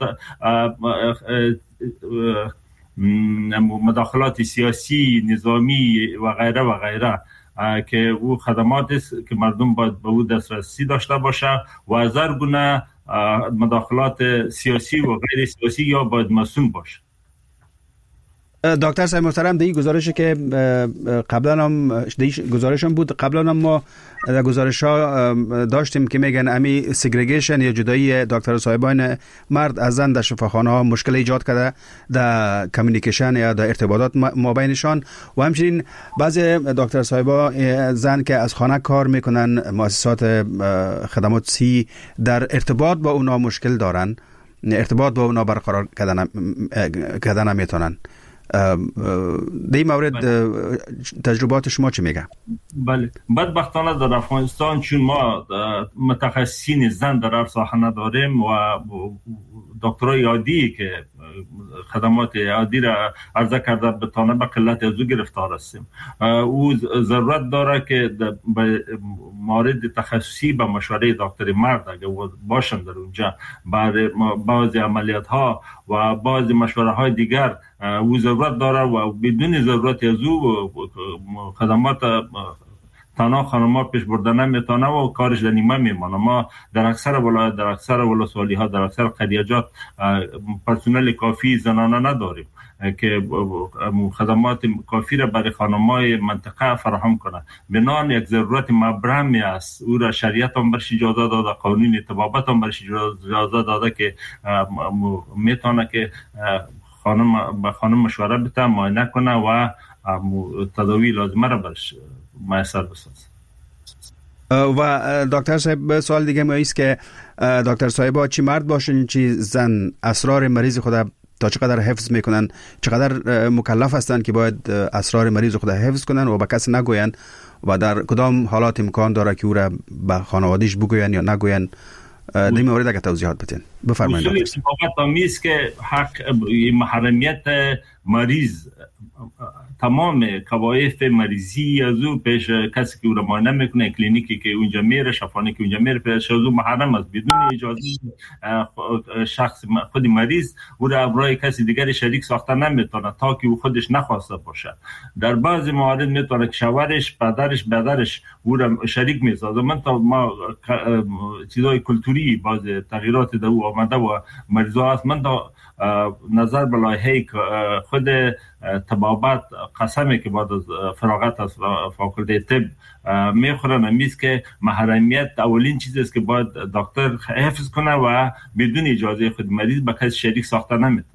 مداخلات سیاسی، نظامی و غیره و غیره، که او خدمات است که مردم باید به او دسترسی داشته باشه و از هر گونه مداخلات سیاسی و غیر سیاسی یا باید مسئول باشه. دکتر صاحب محترم، دی گزارشی که قبلا هم گزارشم بود، قبلا هم ما گزارش ها داشتیم که میگن امی سگریگیشن یا جدایی دکتر صاحبان مرد از زن در شفاخانه ها مشکل ایجاد کرده در کمیونیکیشن یا در ارتباطات مابینشان، و همچنین بعضی دکتر صاحبا زن که از خانه کار میکنن، مؤسسات خدمات صحی در ارتباط با اونا مشکل دارن، ارتباط با اونا برقرار کردن نمیتونن. در این مورد تجربات شما چی میگه؟ بله، بدبختانه در افغانستان چون ما متخصصین زن در هر ساحه نداریم و دکترای عادی که خدمات عادی را عرضه کرده بتانه به قلت از او گرفتار هستیم. او ضرورت داره که به مورد تخصصی به مشوره دکتر مرد اگر باشن در اونجا برای بعضی عملیات ها و بعضی مشوره های دیگر او ضرورت داره و بدون ضرورت از او خدمات تنها خانم‌ها پیش برده نمیتونه و کارش در نیمه میمانه. ما در اکثر ولایات، در اکثر ولسوالی ها، در اکثر قریجات پرسنل کافی زنانه نداریم که خدمات کافی را برای خانم‌های منطقه فراهم کنه. بنان یک ضرورت مبرمی است. او را شریعت هم برش اجازه داده، قانون طبابت هم برش اجازه داده که میتونه که خانم مشوره بده، معاینه کنه و تداوی لازمه را برش میسر بساز. و دکتر صاحب سوال دیگه ما ایست که دکتر صاحبا چی مرد باشن چی زن اسرار مریض خود تا چقدر حفظ میکنن، چقدر مکلف هستند که باید اسرار مریض خود حفظ کنن و به کس نگوین و در کدام حالات امکان داره که او را به خانوادهش بگوین یا نگوین؟ در این مورد اگه توضیحات بدین. بفرمایید. اصول اتفاقات آمیز که حق محرمیت مریض تمام کوایف مریضی از او پیش کسی که او را معاینه میکنه، کلینیکی که اونجا میره، شفاخانه که اونجا میره، پیش از او محرم است. بدون اجازه شخص خود مریض او را برای کسی دیگری شریک ساخته نمیتونه تا که او خودش نخواسته باشه. در بعضی موارد میتونه که شوهرش، پدرش، برادرش او را شریک میسازه. من تا ما چیزای کلتوری باز تغییرات در او آمده و مریضا هست، من تا نظر به لایحه خود طبابت قسمی که بعد از فراغت از فاکولته طب میخورن امیز که محرمیت اولین چیزی است که باید دکتر حفظ کنه و بدون اجازه خود مریض به کسی شریک ساخته نمیتونه.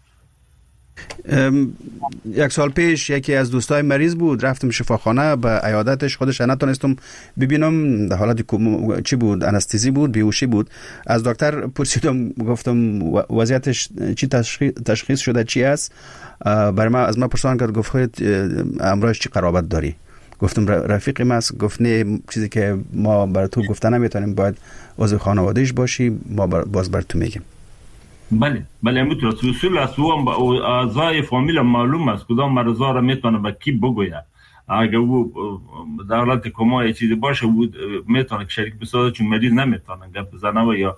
یک سال پیش یکی از دوستای مریض بود، رفتم شفاخانه به عیادتش، خودش نتونستم ببینم، در حالت چی بود، انستزی بود، بیهوشی بود. از دکتر پرسیدم، گفتم وضعیتش چی تشخیص شده، چی است؟ برای ما از ما پرسان کرد، گفت خودت امروز چی قرابت داری؟ گفتم رفیقی است. گفت نه، چیزی که ما بر تو گفته نمیتونیم، باید عضو خانوادهش باشی، ما باز بر تو میگیم. بله همینطور است. اصول است و اعضای فامیل معلوم است کدام مرضا را میتونه به کی بگوید. اگه او در حالت کما یه چیزی باشه بود میتونه که شریک بسازه، چون مریض نمیتونه گپ بزنه و یا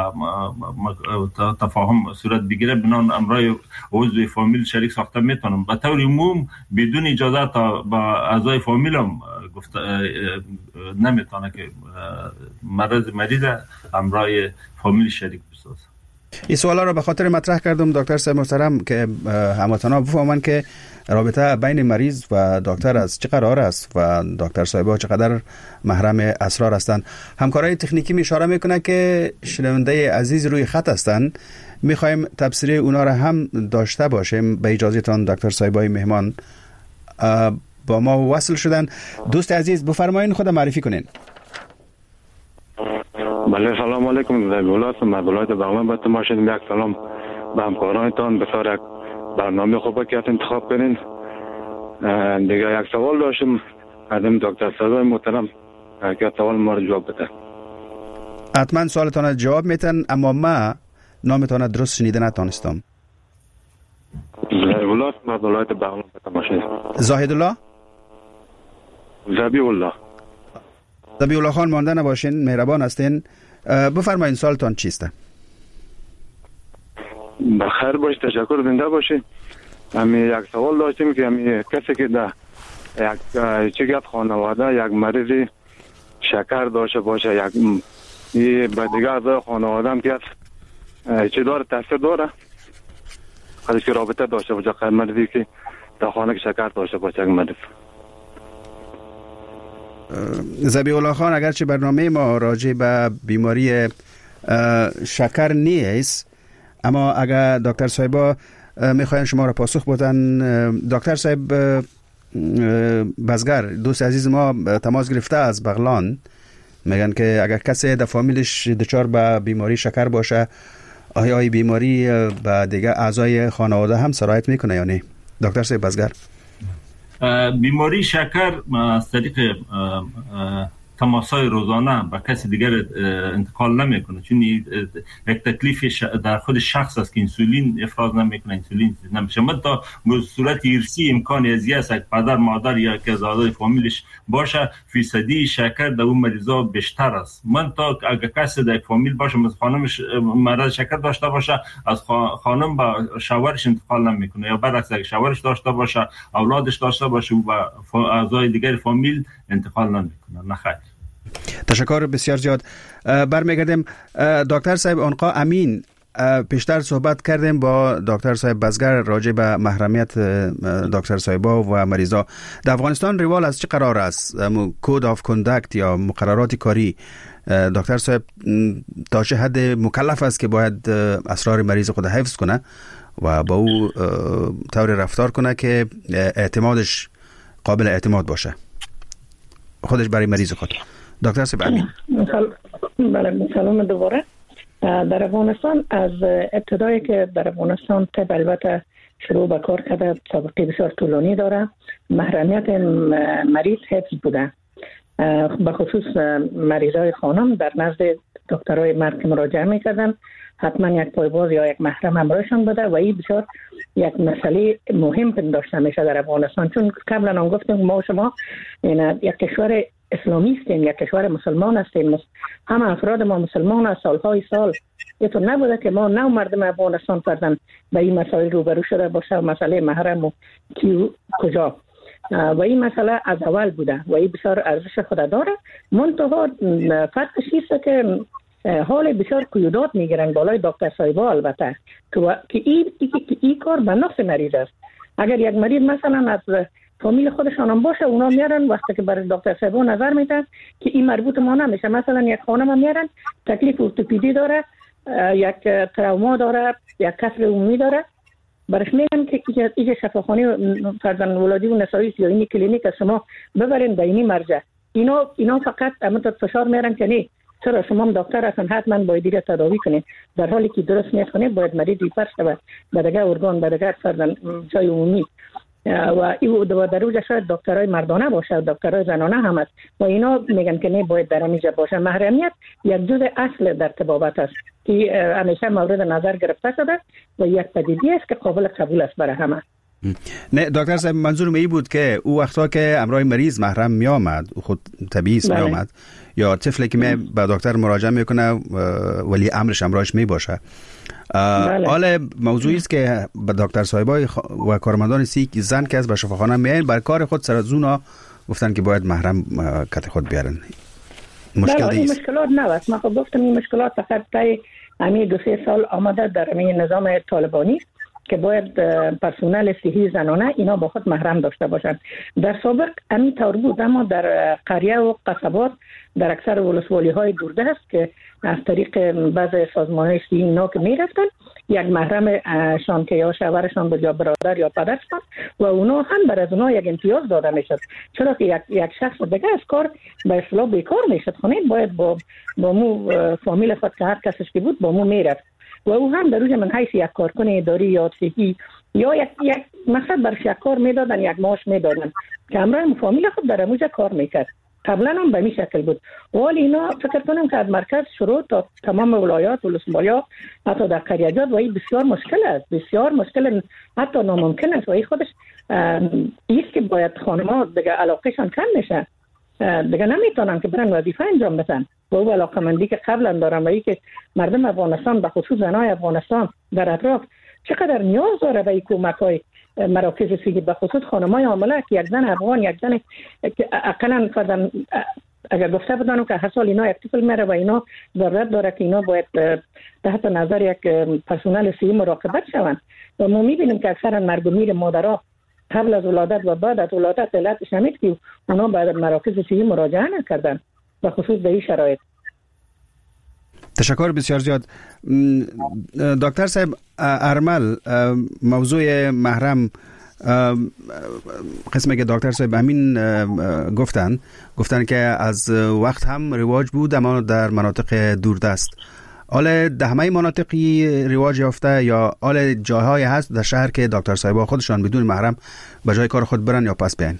تفاهم صورت بگیره. بنان امرای عضو فامیل شریک ساخته میتونم. به طور عموم بدون اجازه تا با اعضای فامیل هم گفته نمیتونه که مریض امرای فامیل شریک بسازه. این سوالا رو به خاطر مطرح کردم دکتر صاحب محترم که هموطنان بفهمن که رابطه بین مریض و دکتر از چه قرار است و دکتر صاحبا چقدر محرم اسرار هستند. همکارای تکنیکی می اشاره میکنه که شنونده عزیز روی خط هستند، میخوایم تبصره اونا را هم داشته باشیم. به اجازهتان دکتر صاحبای مهمان با ما وصل شدن. دوست عزیز بفرمایید خود معرفی کنین. بله سلام علیکم. در ولایت بغلان به تماشید. یک سلام به همکارانتان. بسیار یک برنامه خوبه که انتخاب کنین. دیگه یک سوال داشتم از دکتر صاحب محترم که سوال ما رو جواب بده. حتما سوالتان رو جواب میتن، اما ما نامتان درست شنیده نتانستم. ولایت بغلان به تماشید. زاهد الله؟ زبی الله خان مانده نباشین، مهربان هستین. بفرمایید سوالتان چیسته؟ بخیر باش، تشکر، زنده باشین. یک سوال داشتیم که کسی که در یک چگت خانواده یک مریض شکر داشته باشه، یک به دیگه اعضای خانواده هم که چه داره، تاثیر داره خودش که رابطه داشته باشه خیر مریضی که در خانه که شکر داشته باشه یک مریض؟ ذبیح الله خان، اگرچه برنامه ما راجع به بیماری شکر نیست، اما اگر دکتر صاحبا میخواین شما را پاسخ بدن. دکتر صاحب بزگر، دوست عزیز ما تماس گرفته از بغلان، میگن که اگر کسی در فامیلش دچار به بیماری شکر باشه، آیا این بیماری به دیگه اعضای خانواده هم سرایت میکنه یا نه؟ دکتر صاحب بزگر. بیماری شکر از طریق تماسای روزانه با کسی دیگر انتقال نمیکنه، چون یک تکلیف در خود شخص است که انسولین افراز نمیکنه، انسولین نمیشه. من تا صورت ارثی امکان ازی است که پدر مادر یا که از اعضای فامیلش باشه، فیصدی شکر در اون مریضا بیشتر است. من تا اگه کسی در فامیل باشه، مثلا خانمش مرض شکر داشته باشه، از خانم با شوهرش انتقال نمیکنه، یا برعکس اگه شوهرش داشته باشه، اولادش داشته باشه و با اعضای دیگر فامیل انتقال نمیکنه. نخیر. تشکر بسیار زیاد. برمیگردیم دکتر صاحب آنقا امین. پیشتر صحبت کردیم با دکتر صاحب بزگر راجع به محرمیت دکتر صاحبا و مریضا. در افغانستان روال از چه قرار است؟ کود آف کندکت یا مقررات کاری، دکتر صاحب تا چه حد مکلف است که باید اسرار مریض خود حفظ کنه و با او طور رفتار کنه که اعتمادش قابل اعتماد باشه خودش برای مریض خود؟ دکتر صاحب امین. بله سلام دوباره. در افغانستان از ابتدایی که در افغانستان طب البته شروع به کار کرده سابقه بسیار طولانی داره. محرمیت مریض حفظ بوده، به خصوص مریضای خانم در نزد دکترای مرد که مراجعه میکردن حتما یک پایباز یا یک محرم همراهشان بوده و این بسیار یک مسئله مهم پنداشته میشه در افغانستان، چون قبلا هم گفتیم ما شما یک کشور اسلامی هستیم، یک کشور مسلمان هستیم، همه افراد ما مسلمان هست. سالهای سال اینطور نبوده که ما نو مردم افغانستان کردن به این مسائل روبرو شده باشه، مسئله محرم و کی کجا، و این مسئله از اول بوده و این بسیار ارزش خود داره. منتها فرقش است که حال بسیار قیودات میگیرن بالای دکتر صاحبا البته که این کار به نفع مریض است. اگر یک مریض مثلا از فامیل خودشان هم باشه اونا میارن وقتی که برای دکتر صاحبا نظر میدن که این مربوط ما نمیشه، مثلا یک خانم هم میارن تکلیف ارتوپدی داره، یک تروما داره، یک کسر عمومی داره، برش میگن که اینجا شفاخانه فرزند ولادی و نسایی یا این کلینیک شما ببرین به اینی مرجع. اینا فقط امتد فشار میارن که نه چرا شما دکتر هستن حتما باید دیگه تداوی کنید، در حالی که درست نیست کنید باید مریض ریفر شود به دیگه ارگان به دیگه فرزند جای عمومی و این در اوج شاید دکترای مردانه باشه دکترای زنانه هم است و اینا میگن که نه باید در اینجا باشه. محرمیت یک جزء اصل در طبابت است که همیشه مورد نظر گرفته شده و یک پدیده است که قابل قبول است برای همه. نه دکتر صاحب منظورم این بود که او وقتا که امرای مریض محرم می آمد خود طبیعی است می آمد یا طفلی که به دکتر مراجعه میکنه ولی امرش امرایش می باشه. حالا موضوعی است که به دکتر صاحبای و کارمندان سیک زن که از به شفاخانه میاین بر کار خود سر از اونا گفتن که باید محرم کت خود بیارن. مشکل این مشکلات نوست. من گفتم این مشکلات فقط تا همین 2-3 سال آمده در همین نظام طالبانی که باید پرسنل صحی زنانه اینا با خود محرم داشته باشند. در سابق همین طور بود، اما در قریه و قصبات در اکثر ولسوالی های دوردست که از طریق بعض سازمان صحی اینا که میرفتن یک محرم شان که یا شوهرشان به جا برادر یا پدرشان و اونا هم بر از اونا یک امتیاز داده میشد، چرا که یک شخص دیگه از کار به اصطلاح بیکار میشد خونه باید با مو فامیل خود که هر کسش که بود با مو میرفت و او هم در روز من حیث یک کارکن اداری یا صحی یا یک مقصد برش یک کار میدادن، یک معاش میدادن که همراه فامیل خود در اموجه کار میکرد. قبلا هم به این شکل بود ولی اینا فکر کنم که از مرکز شروع تا تمام ولایات و ولسوالی‌ها حتی در قریه‌جات و این بسیار مشکل است، بسیار مشکل حتی ناممکن است و این خودش ایست که باید خانم‌ها دیگه علاقهشان کم میشه، دیگه نمیتونن که برن وظیفه انجام بدن و او علاقه‌مندی که قبلا دارن و این که مردم افغانستان به خصوص زنای افغانستان در اطراف چقدر نیاز داره به این کمک‌های مراکز صحی به خصوص خانم‌های حامله که یک زن افغان یک زن که اقلا فرضاً اگر گفته بودن که هر سال اینا یک طفل میره و اینا ضرورت داره که اینا باید تحت نظر یک پرسنل صحی مراقبت شوند و ما می‌بینیم که اکثرا مرگ و میر مادرها قبل از ولادت و بعد از ولادت علتش همین که اونا به مراکز صحی مراجعه نکردن به خصوص به این شرایط. تشکر بسیار زیاد. دکتر صاحب ارمل موضوع محرم قسمی که دکتر صاحب همین گفتن که از وقت هم رواج بود اما در مناطق دوردست. حالا در همه مناطقی رواج یافته یا حالا جاهای هست در شهر که دکتر صاحبا خودشان بدون محرم به جای کار خود برن یا پس بیاین؟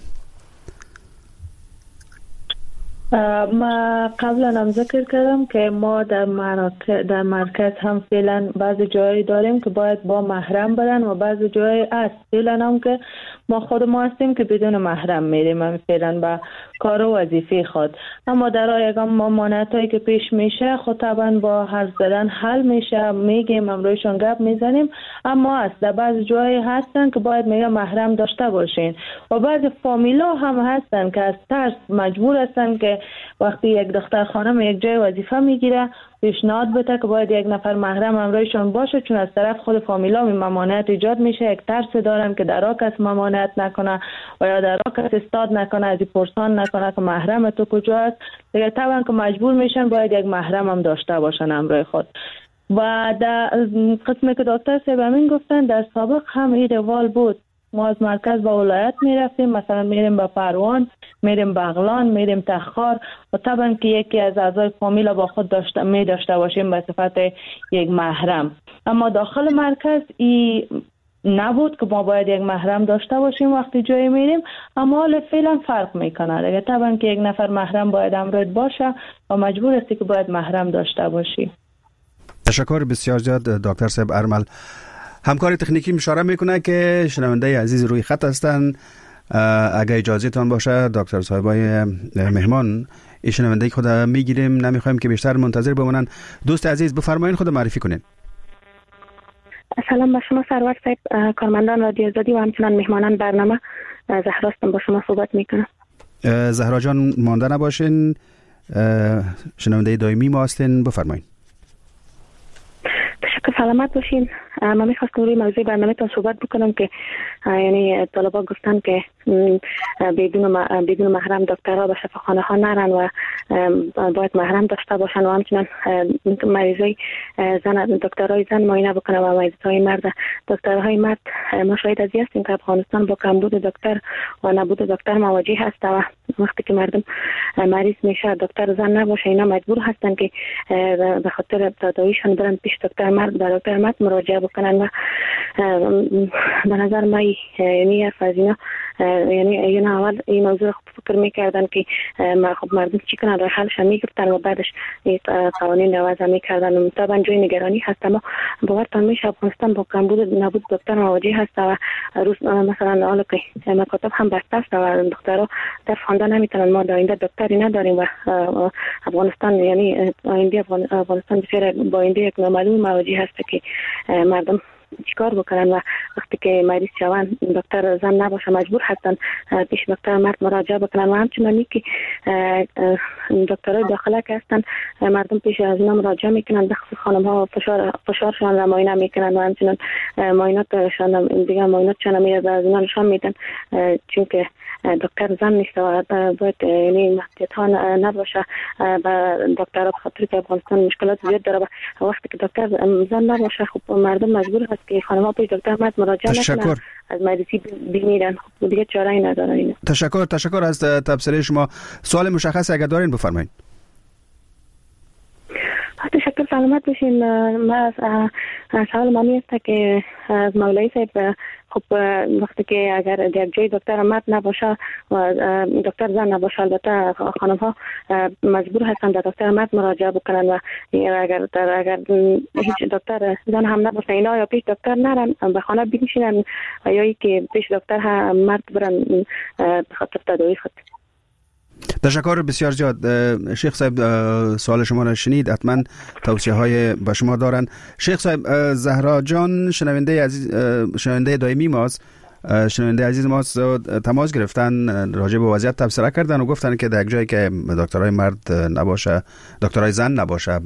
ما قبلا هم ذکر کردم که ما در مرکز هم فعلا بعضی جایی داریم که باید با محرم برن و بعضی جایی هست فعلا هم که ما خود ما هستیم که بدون محرم میریم هم فعلا با کار و وظیفه خود. اما در آیگام ممانعت هایی که پیش میشه خود طبعا با حرف زدن حل میشه، میگیم امرویشون گپ میزنیم، اما هست در بعضی جایی هستن که باید میگه محرم داشته باشین و بعضی فامیلا هم هستن که از ترس مجبور هستن که وقتی یک دختر خانم یک جای وظیفه میگیره پیشنهاد بده که باید یک نفر محرم همراهشون باشه، چون از طرف خود فامیلا ممانعت ایجاد میشه، یک ترس دارن که در کس ممانعت نکنه و یا در کس استاد نکنه، از این پرسان نکنه که محرم تو کجا است، دیگه طبعا که مجبور میشن باید یک محرم هم داشته باشن همراه خود. و در قسمی که دکتر صاحب همین گفتن در سابق هم این روال بود ما از مرکز به ولایت می رفتیم، مثلا میریم به پروان، میریم بغلان، میریم تخار و طبعا که یکی از اعضای فامیل با خود داشته باشیم به صفت یک محرم. اما داخل مرکز نبود که ما باید یک محرم داشته باشیم وقتی جایی میریم، اما حال فعلا فرق میکنه. دیگه طبعا که یک نفر محرم باید امروز باشه و مجبور هستی که باید محرم داشته باشی. تشکر بسیار زیاد دکتر صاحب ارمل. همکار تکنیکی اشاره میکنه که شنونده عزیز روی خط هستن. اگه اجازه تان باشه دکتر صاحبای مهمان این شنونده خود میگیریم، نمیخوایم که بیشتر منتظر بمونن. دوست عزیز بفرمایید خود معرفی کنین. سلام به شما سرور صاحب، کارمندان رادیو آزادی و همچنان مهمانان برنامه. زهرا هستم، با شما صحبت میکنم. زهرا جان مانده نباشین، شنونده دائمی ما هستین، بفرمایید. تشکر، سلامت باشین. من میخواستم روی موضوع برنامه تان صحبت بکنم که یعنی طلبا گفتن که بدون محرم دکترها به شفاخانه ها نرن و باید محرم داشته باشن و همچنان مریضای دکترهای زن معاینه بکنن و مریضای مرد. دکترهای مرد ما شاهد از هستیم که افغانستان با کمبود دکتر و نبود دکتر مواجه هست و وقتی که مردم مریض میشه دکتر زن نباشه، اینا مجبور هستن که به خاطر تداویشون برن پیش دکتر مرد مراجعه بکنن و به نظر من یعنی از اینا یعنی اینا اول این موضوع فکر میکردن که خب مردم چی کنن، راه حلش میگرفتن و بعدش قوانین وضع میکردن و طبعا جای نگرانی هست. اما باورتان میشه افغانستان با کمبود نبود دکتر مواجه هست و روز مثلا حالا که مکاتب هم بسته است و دکترها در خانه نمیتونن. ما آینده دکتری نداریم و افغانستان یعنی آینده افغانستان بسیار با آینده یک نامعلوم مواجه هست که مردم چیکار بکنن و وقتی که مریض شون دکتر زن نباشه مجبور هستن پیش دکتر مرد مراجعه بکنن و همچنانی که دکترای داخله که هستن مردم پیش از اینا مراجعه میکنن، بخصوص خانم ها فشارشان را معاینه میکنن و همچنان معایناتشان دیگه معایناتشان میاد از اینا نشان میدن، چون که دکتر زن نیست و باید یعنی محدودیت ها نباشه و دکتر بخاطر که افغانستان مشکلات زیاد داره و وقتی که دکتر زن نباشه خب مردم مجبور هست که خانم ها پیش دکتر مرد مراجعه نکنن، از مریضی بمیرن. خب دیگه چاره‌ای نداره اینا. تشکر از تبصره شما. سوال مشخص اگر دارین بفرمایید. تشکر، سلامت باشین. من سوال مامی است که از مولوی صاحب خب وقتی که اگر یک جای دکتر مرد نباشه و دکتر زن نباشه البته خانم ها مجبور هستن به دکتر مرد مراجعه بکنن و اگر هیچ دکتر زن هم نباشه اینا یا پیش دکتر نرن به خانه بنشینن و یا که پیش دکتر مرد برن به خاطر تداوی خود. تشکر بسیار زیاد. شیخ صاحب سوال شما را شنید، حتما توصیه های با شما دارن. شیخ صاحب، زهرا جان شنونده دائمی ماست، شنونده عزیز ماست، تماس گرفتن راجع به وضعیت تبصره کردن و گفتن که در یک جایی که دکترای مرد نباشه، دکترای زن نباشه،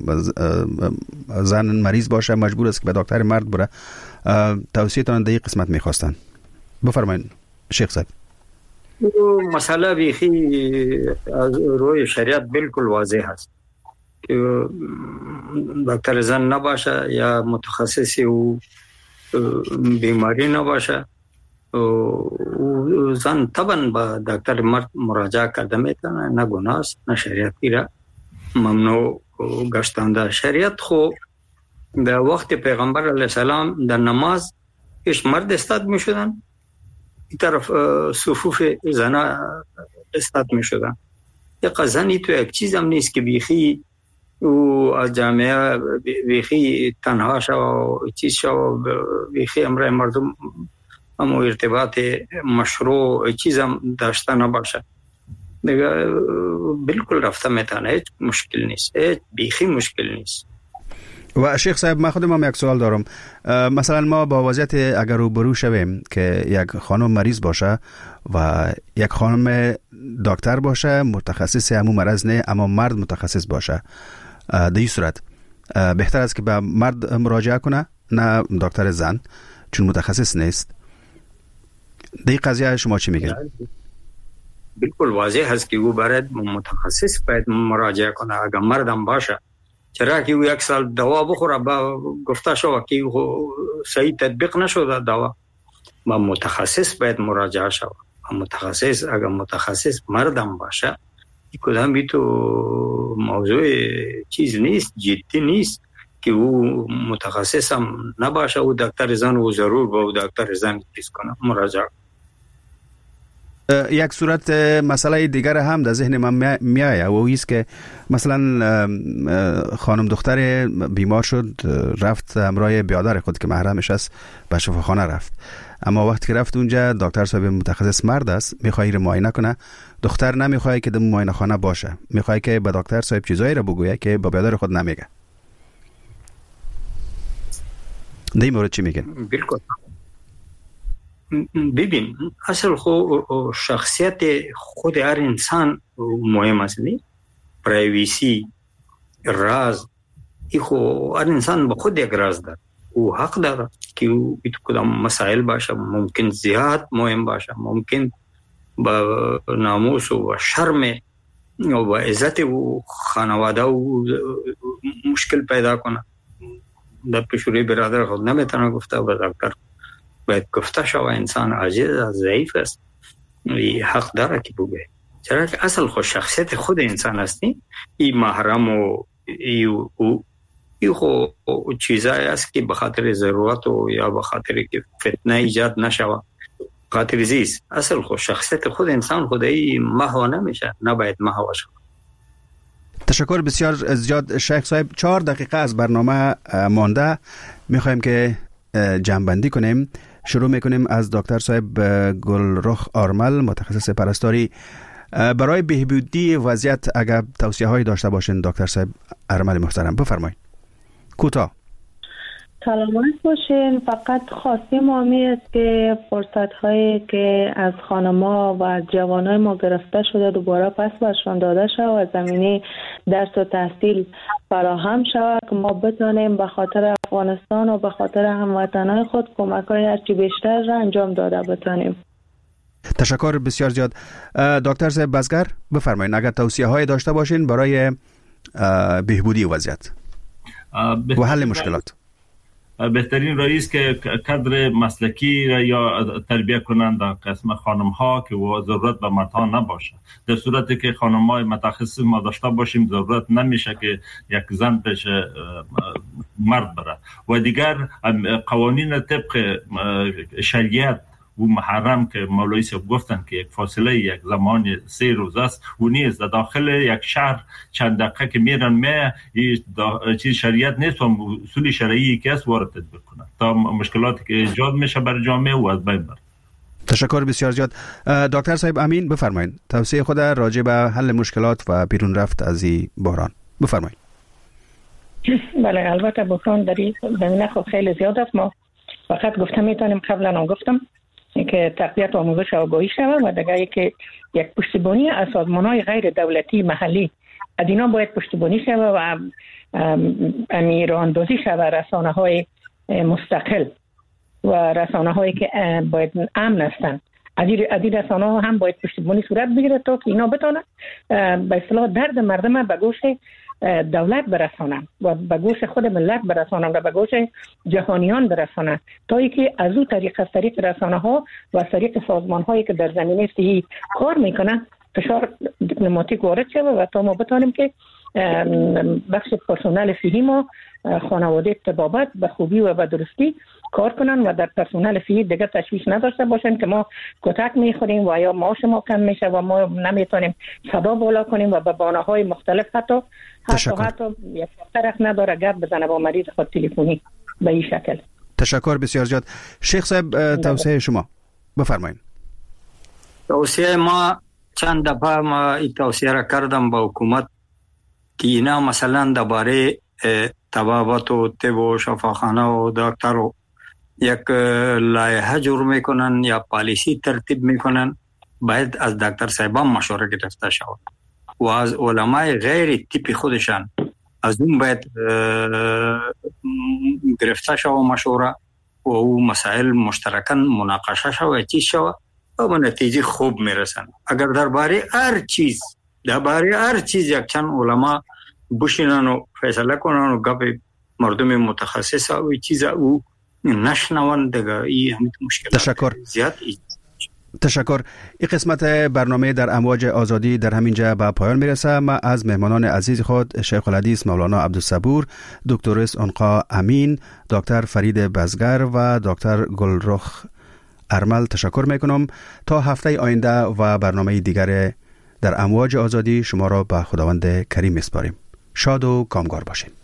زن مریض باشه مجبور است که به دکتر مرد بره. توصیه تان در این قسمت میخواستن، بفرمایید شیخ صاحب. مسئله بیخی از روی شریعت بالکل واضح است که دکتر زن نباشه یا متخصصی و بیماری نباشه و زن طبعا با دکتر مرد مراجعه کرده میتونه، نه گناه است نه شریعتی را ممنوع گشتنده. شریعت خو در وقت پیغمبر علیه السلام در نماز ایش مرد استاد می شدن، این طرف صفوف زنها استاد می شدن. یک زنی تو یک چیز هم نیست که بیخی و از جامعه بیخی تنها شو چیز شو بیخی امرای مردم هم ارتباط مشروع چیز هم داشته نباشه. دیگه بالکل رفته میتونه، هیچ مشکل نیست، هیچ بیخی مشکل نیست. و شیخ صاحب من خودم هم یک سوال دارم. مثلا ما با وضعیت اگر روبرو شویم که یک خانم مریض باشه و یک خانم دکتر باشه متخصص همون مرض نه اما مرد متخصص باشه، در این صورت بهتر است که به مرد مراجعه کنه نه دکتر زن چون متخصص نیست؟ در این قضیه شما چی میگید؟ بالکل واضح هست که او باید متخصص باید مراجعه کنه. اگر مردم باشه چرا که او یک سال دوا بخوره با گفته شو که صحیح تطبیق نشده دوا با متخصص باید مراجعه شود. متخصص اگر متخصص مردم باشه کدام بی تو موضوع چیز نیست، جدی نیست که او متخصص هم نباشه و دکتر زن و ضرور با دکتر زن چیز کنه مراجعه. یک صورت مسئله دیگر هم در ذهن من میآید و ایست که مثلا خانم دختر بیمار شد، رفت همراه برادر خود که محرمش است به شفاخانه رفت، اما وقتی که رفت اونجا دکتر صاحب متخصص مرد است، میخواد معاینه کنه، دختر نمیخواد که در معاینه خانه باشه، میخواد که به دکتر صاحب چیزایی را بگویه که به برادر خود نمیگه. در این مورد چی میگن؟ بالکل. ببین اصل شخصیت خود هر انسان مهم است، پرایویسی، راز، هر انسان به خود یک راز داره و حق داره که او کدام مسائل باشه ممکن زیاد مهم باشه، ممکن با ناموس و شرم و با عزت و خانواده و مشکل پیدا کنه. در پیشوری برادر خود نمیتونه گفته و دکتر باید گفته شو انسان عاجز است، ضعیف است، حق داره که بگه، چرا که اصل خود شخصیت خود انسان هستی. این محرم و این خود چیزایی است که به خاطر ضرورت و یا به خاطر که فتنه ایجاد نشود، خاطر زیست. اصل خود شخصیت خود انسان خودی محو نمیشه، نباید محو شود. تشکر بسیار زیاد شیخ صاحب. 4 دقیقه از برنامه مانده، میخوایم که جمع‌بندی کنیم. شروع میکنیم از دکتر صاحب گلرخ آرمل، متخصص پرستاری. برای بهبودی وضعیت اگر توصیه هایی داشته باشین دکتر صاحب آرمل محترم بفرمایید. کوتاه. سلامت باشین. فقط خواستیم ما است که فرصت هایی که از خانما و جوانای ما گرفته شده دوباره پس برشان داده شد و زمینه درس و تحصیل فراهم شود که ما بتانیم به خاطر افغانستان و به خاطر هموطنان خود کمک های هرچی بیشتر را انجام داده بتانیم. تشکر بسیار زیاد. دکتر صاحب بزگر بفرمایید اگر توصیه های داشته باشین برای بهبودی وضعیت و حل مشکلات. بهترین راه است که کادر مسلکی یا تربیت کنند قسم خانم ها که ضرورت به مردها نباشه. در صورتی که خانم های متخصص ما داشته باشیم ضرورت نمیشه که یک زن پیش مرد بره. و دیگر قوانین طبق شریعت و محرم که مولوی صاحب گفتن که یک فاصله یک زمان 3 روز است و نیز در داخل یک شهر چند دقیقه که میرن چیز شریعت نیست و اصول شرعی که است وارد تطبیق کنند تا مشکلاتی که ایجاد میشه برای جامعه و از بین بره. تشکر بسیار زیاد. دکتر صاحب امین بفرمایید توصیه خود راجع به حل مشکلات و بیرون رفت از این بحران بفرمایید. بله البته بحران در این زمینه خب خیلی زیاد است. ما فقط گفتم میتونیم قبلا هم گفتم که تقویت و آموزش و آگاهی شود و دیگه که یک پشتیبانی از سازمان‌های غیر دولتی محلی از اینا باید پشتیبانی شود و راه‌اندازی شود رسانه‌های مستقل و رسانه‌هایی که باید امن هستند. از این رسانه‌ها هم باید پشتیبانی صورت بگیره تا که اینا بتونن به اصطلاح درد مردم به گوش دولت برسانن و به گوش خود ملت برسانن و به گوش جهانیان برسانن تا اینکه از اون طریق از طریق رسانه‌ها و از طریق سازمان‌هایی که در زمینه صحی کار میکنن فشار دیپلماتیک وارد شود و تا ما بتونیم که بخش پرسنل صحی ما خانواده طبابت به خوبی و به درستی کار کنن و در پرسنل صحی دیگه تشویش نداشته باشن که ما کتک میخوریم و یا معاش ما کم میشه و ما نمیتونیم صدا بالا کنیم و به بهانه‌های مختلف حتی یک طرف نداره گپ بزنه با مریض خود تلفنی به این شکل. تشکر بسیار زیاد. شیخ صاحب توصیه شما بفرمایید. توصیه ما چند دفعه ما این توصیه را کردم با حکومت که اینا مثلا درباره طبابت و طب و شفاخانه و دکتر و یک لایحه جور میکنن یا پالیسی ترتیب میکنن، باید از دکتر صاحبان مشوره گرفته شود و از علمای غیر طبی خودشان از اون باید گرفته شود مشوره و او مسائل مشترکاً مناقشه شود چیز شود و به نتیجه خوب میرسن. اگر درباره هر چیز یک چند علما بشینن و فیصله کنن و گپ مردم متخصص و چیز او نشنون دیگه این همین مشکلات زیاد تشکر. این قسمت برنامه در امواج آزادی در همینجا به پایان میرسه. ما از مهمانان عزیز خود شیخ الحدیث مولانا عبدالصبور، دکتر عنقا امین، دکتر فرید بزگر و دکتر گلرخ ارمل تشکر میکنم. تا هفته آینده و برنامه دیگر در امواج آزادی شما را به خداوند کریم میسپاریم. شاد و کامگار باشید.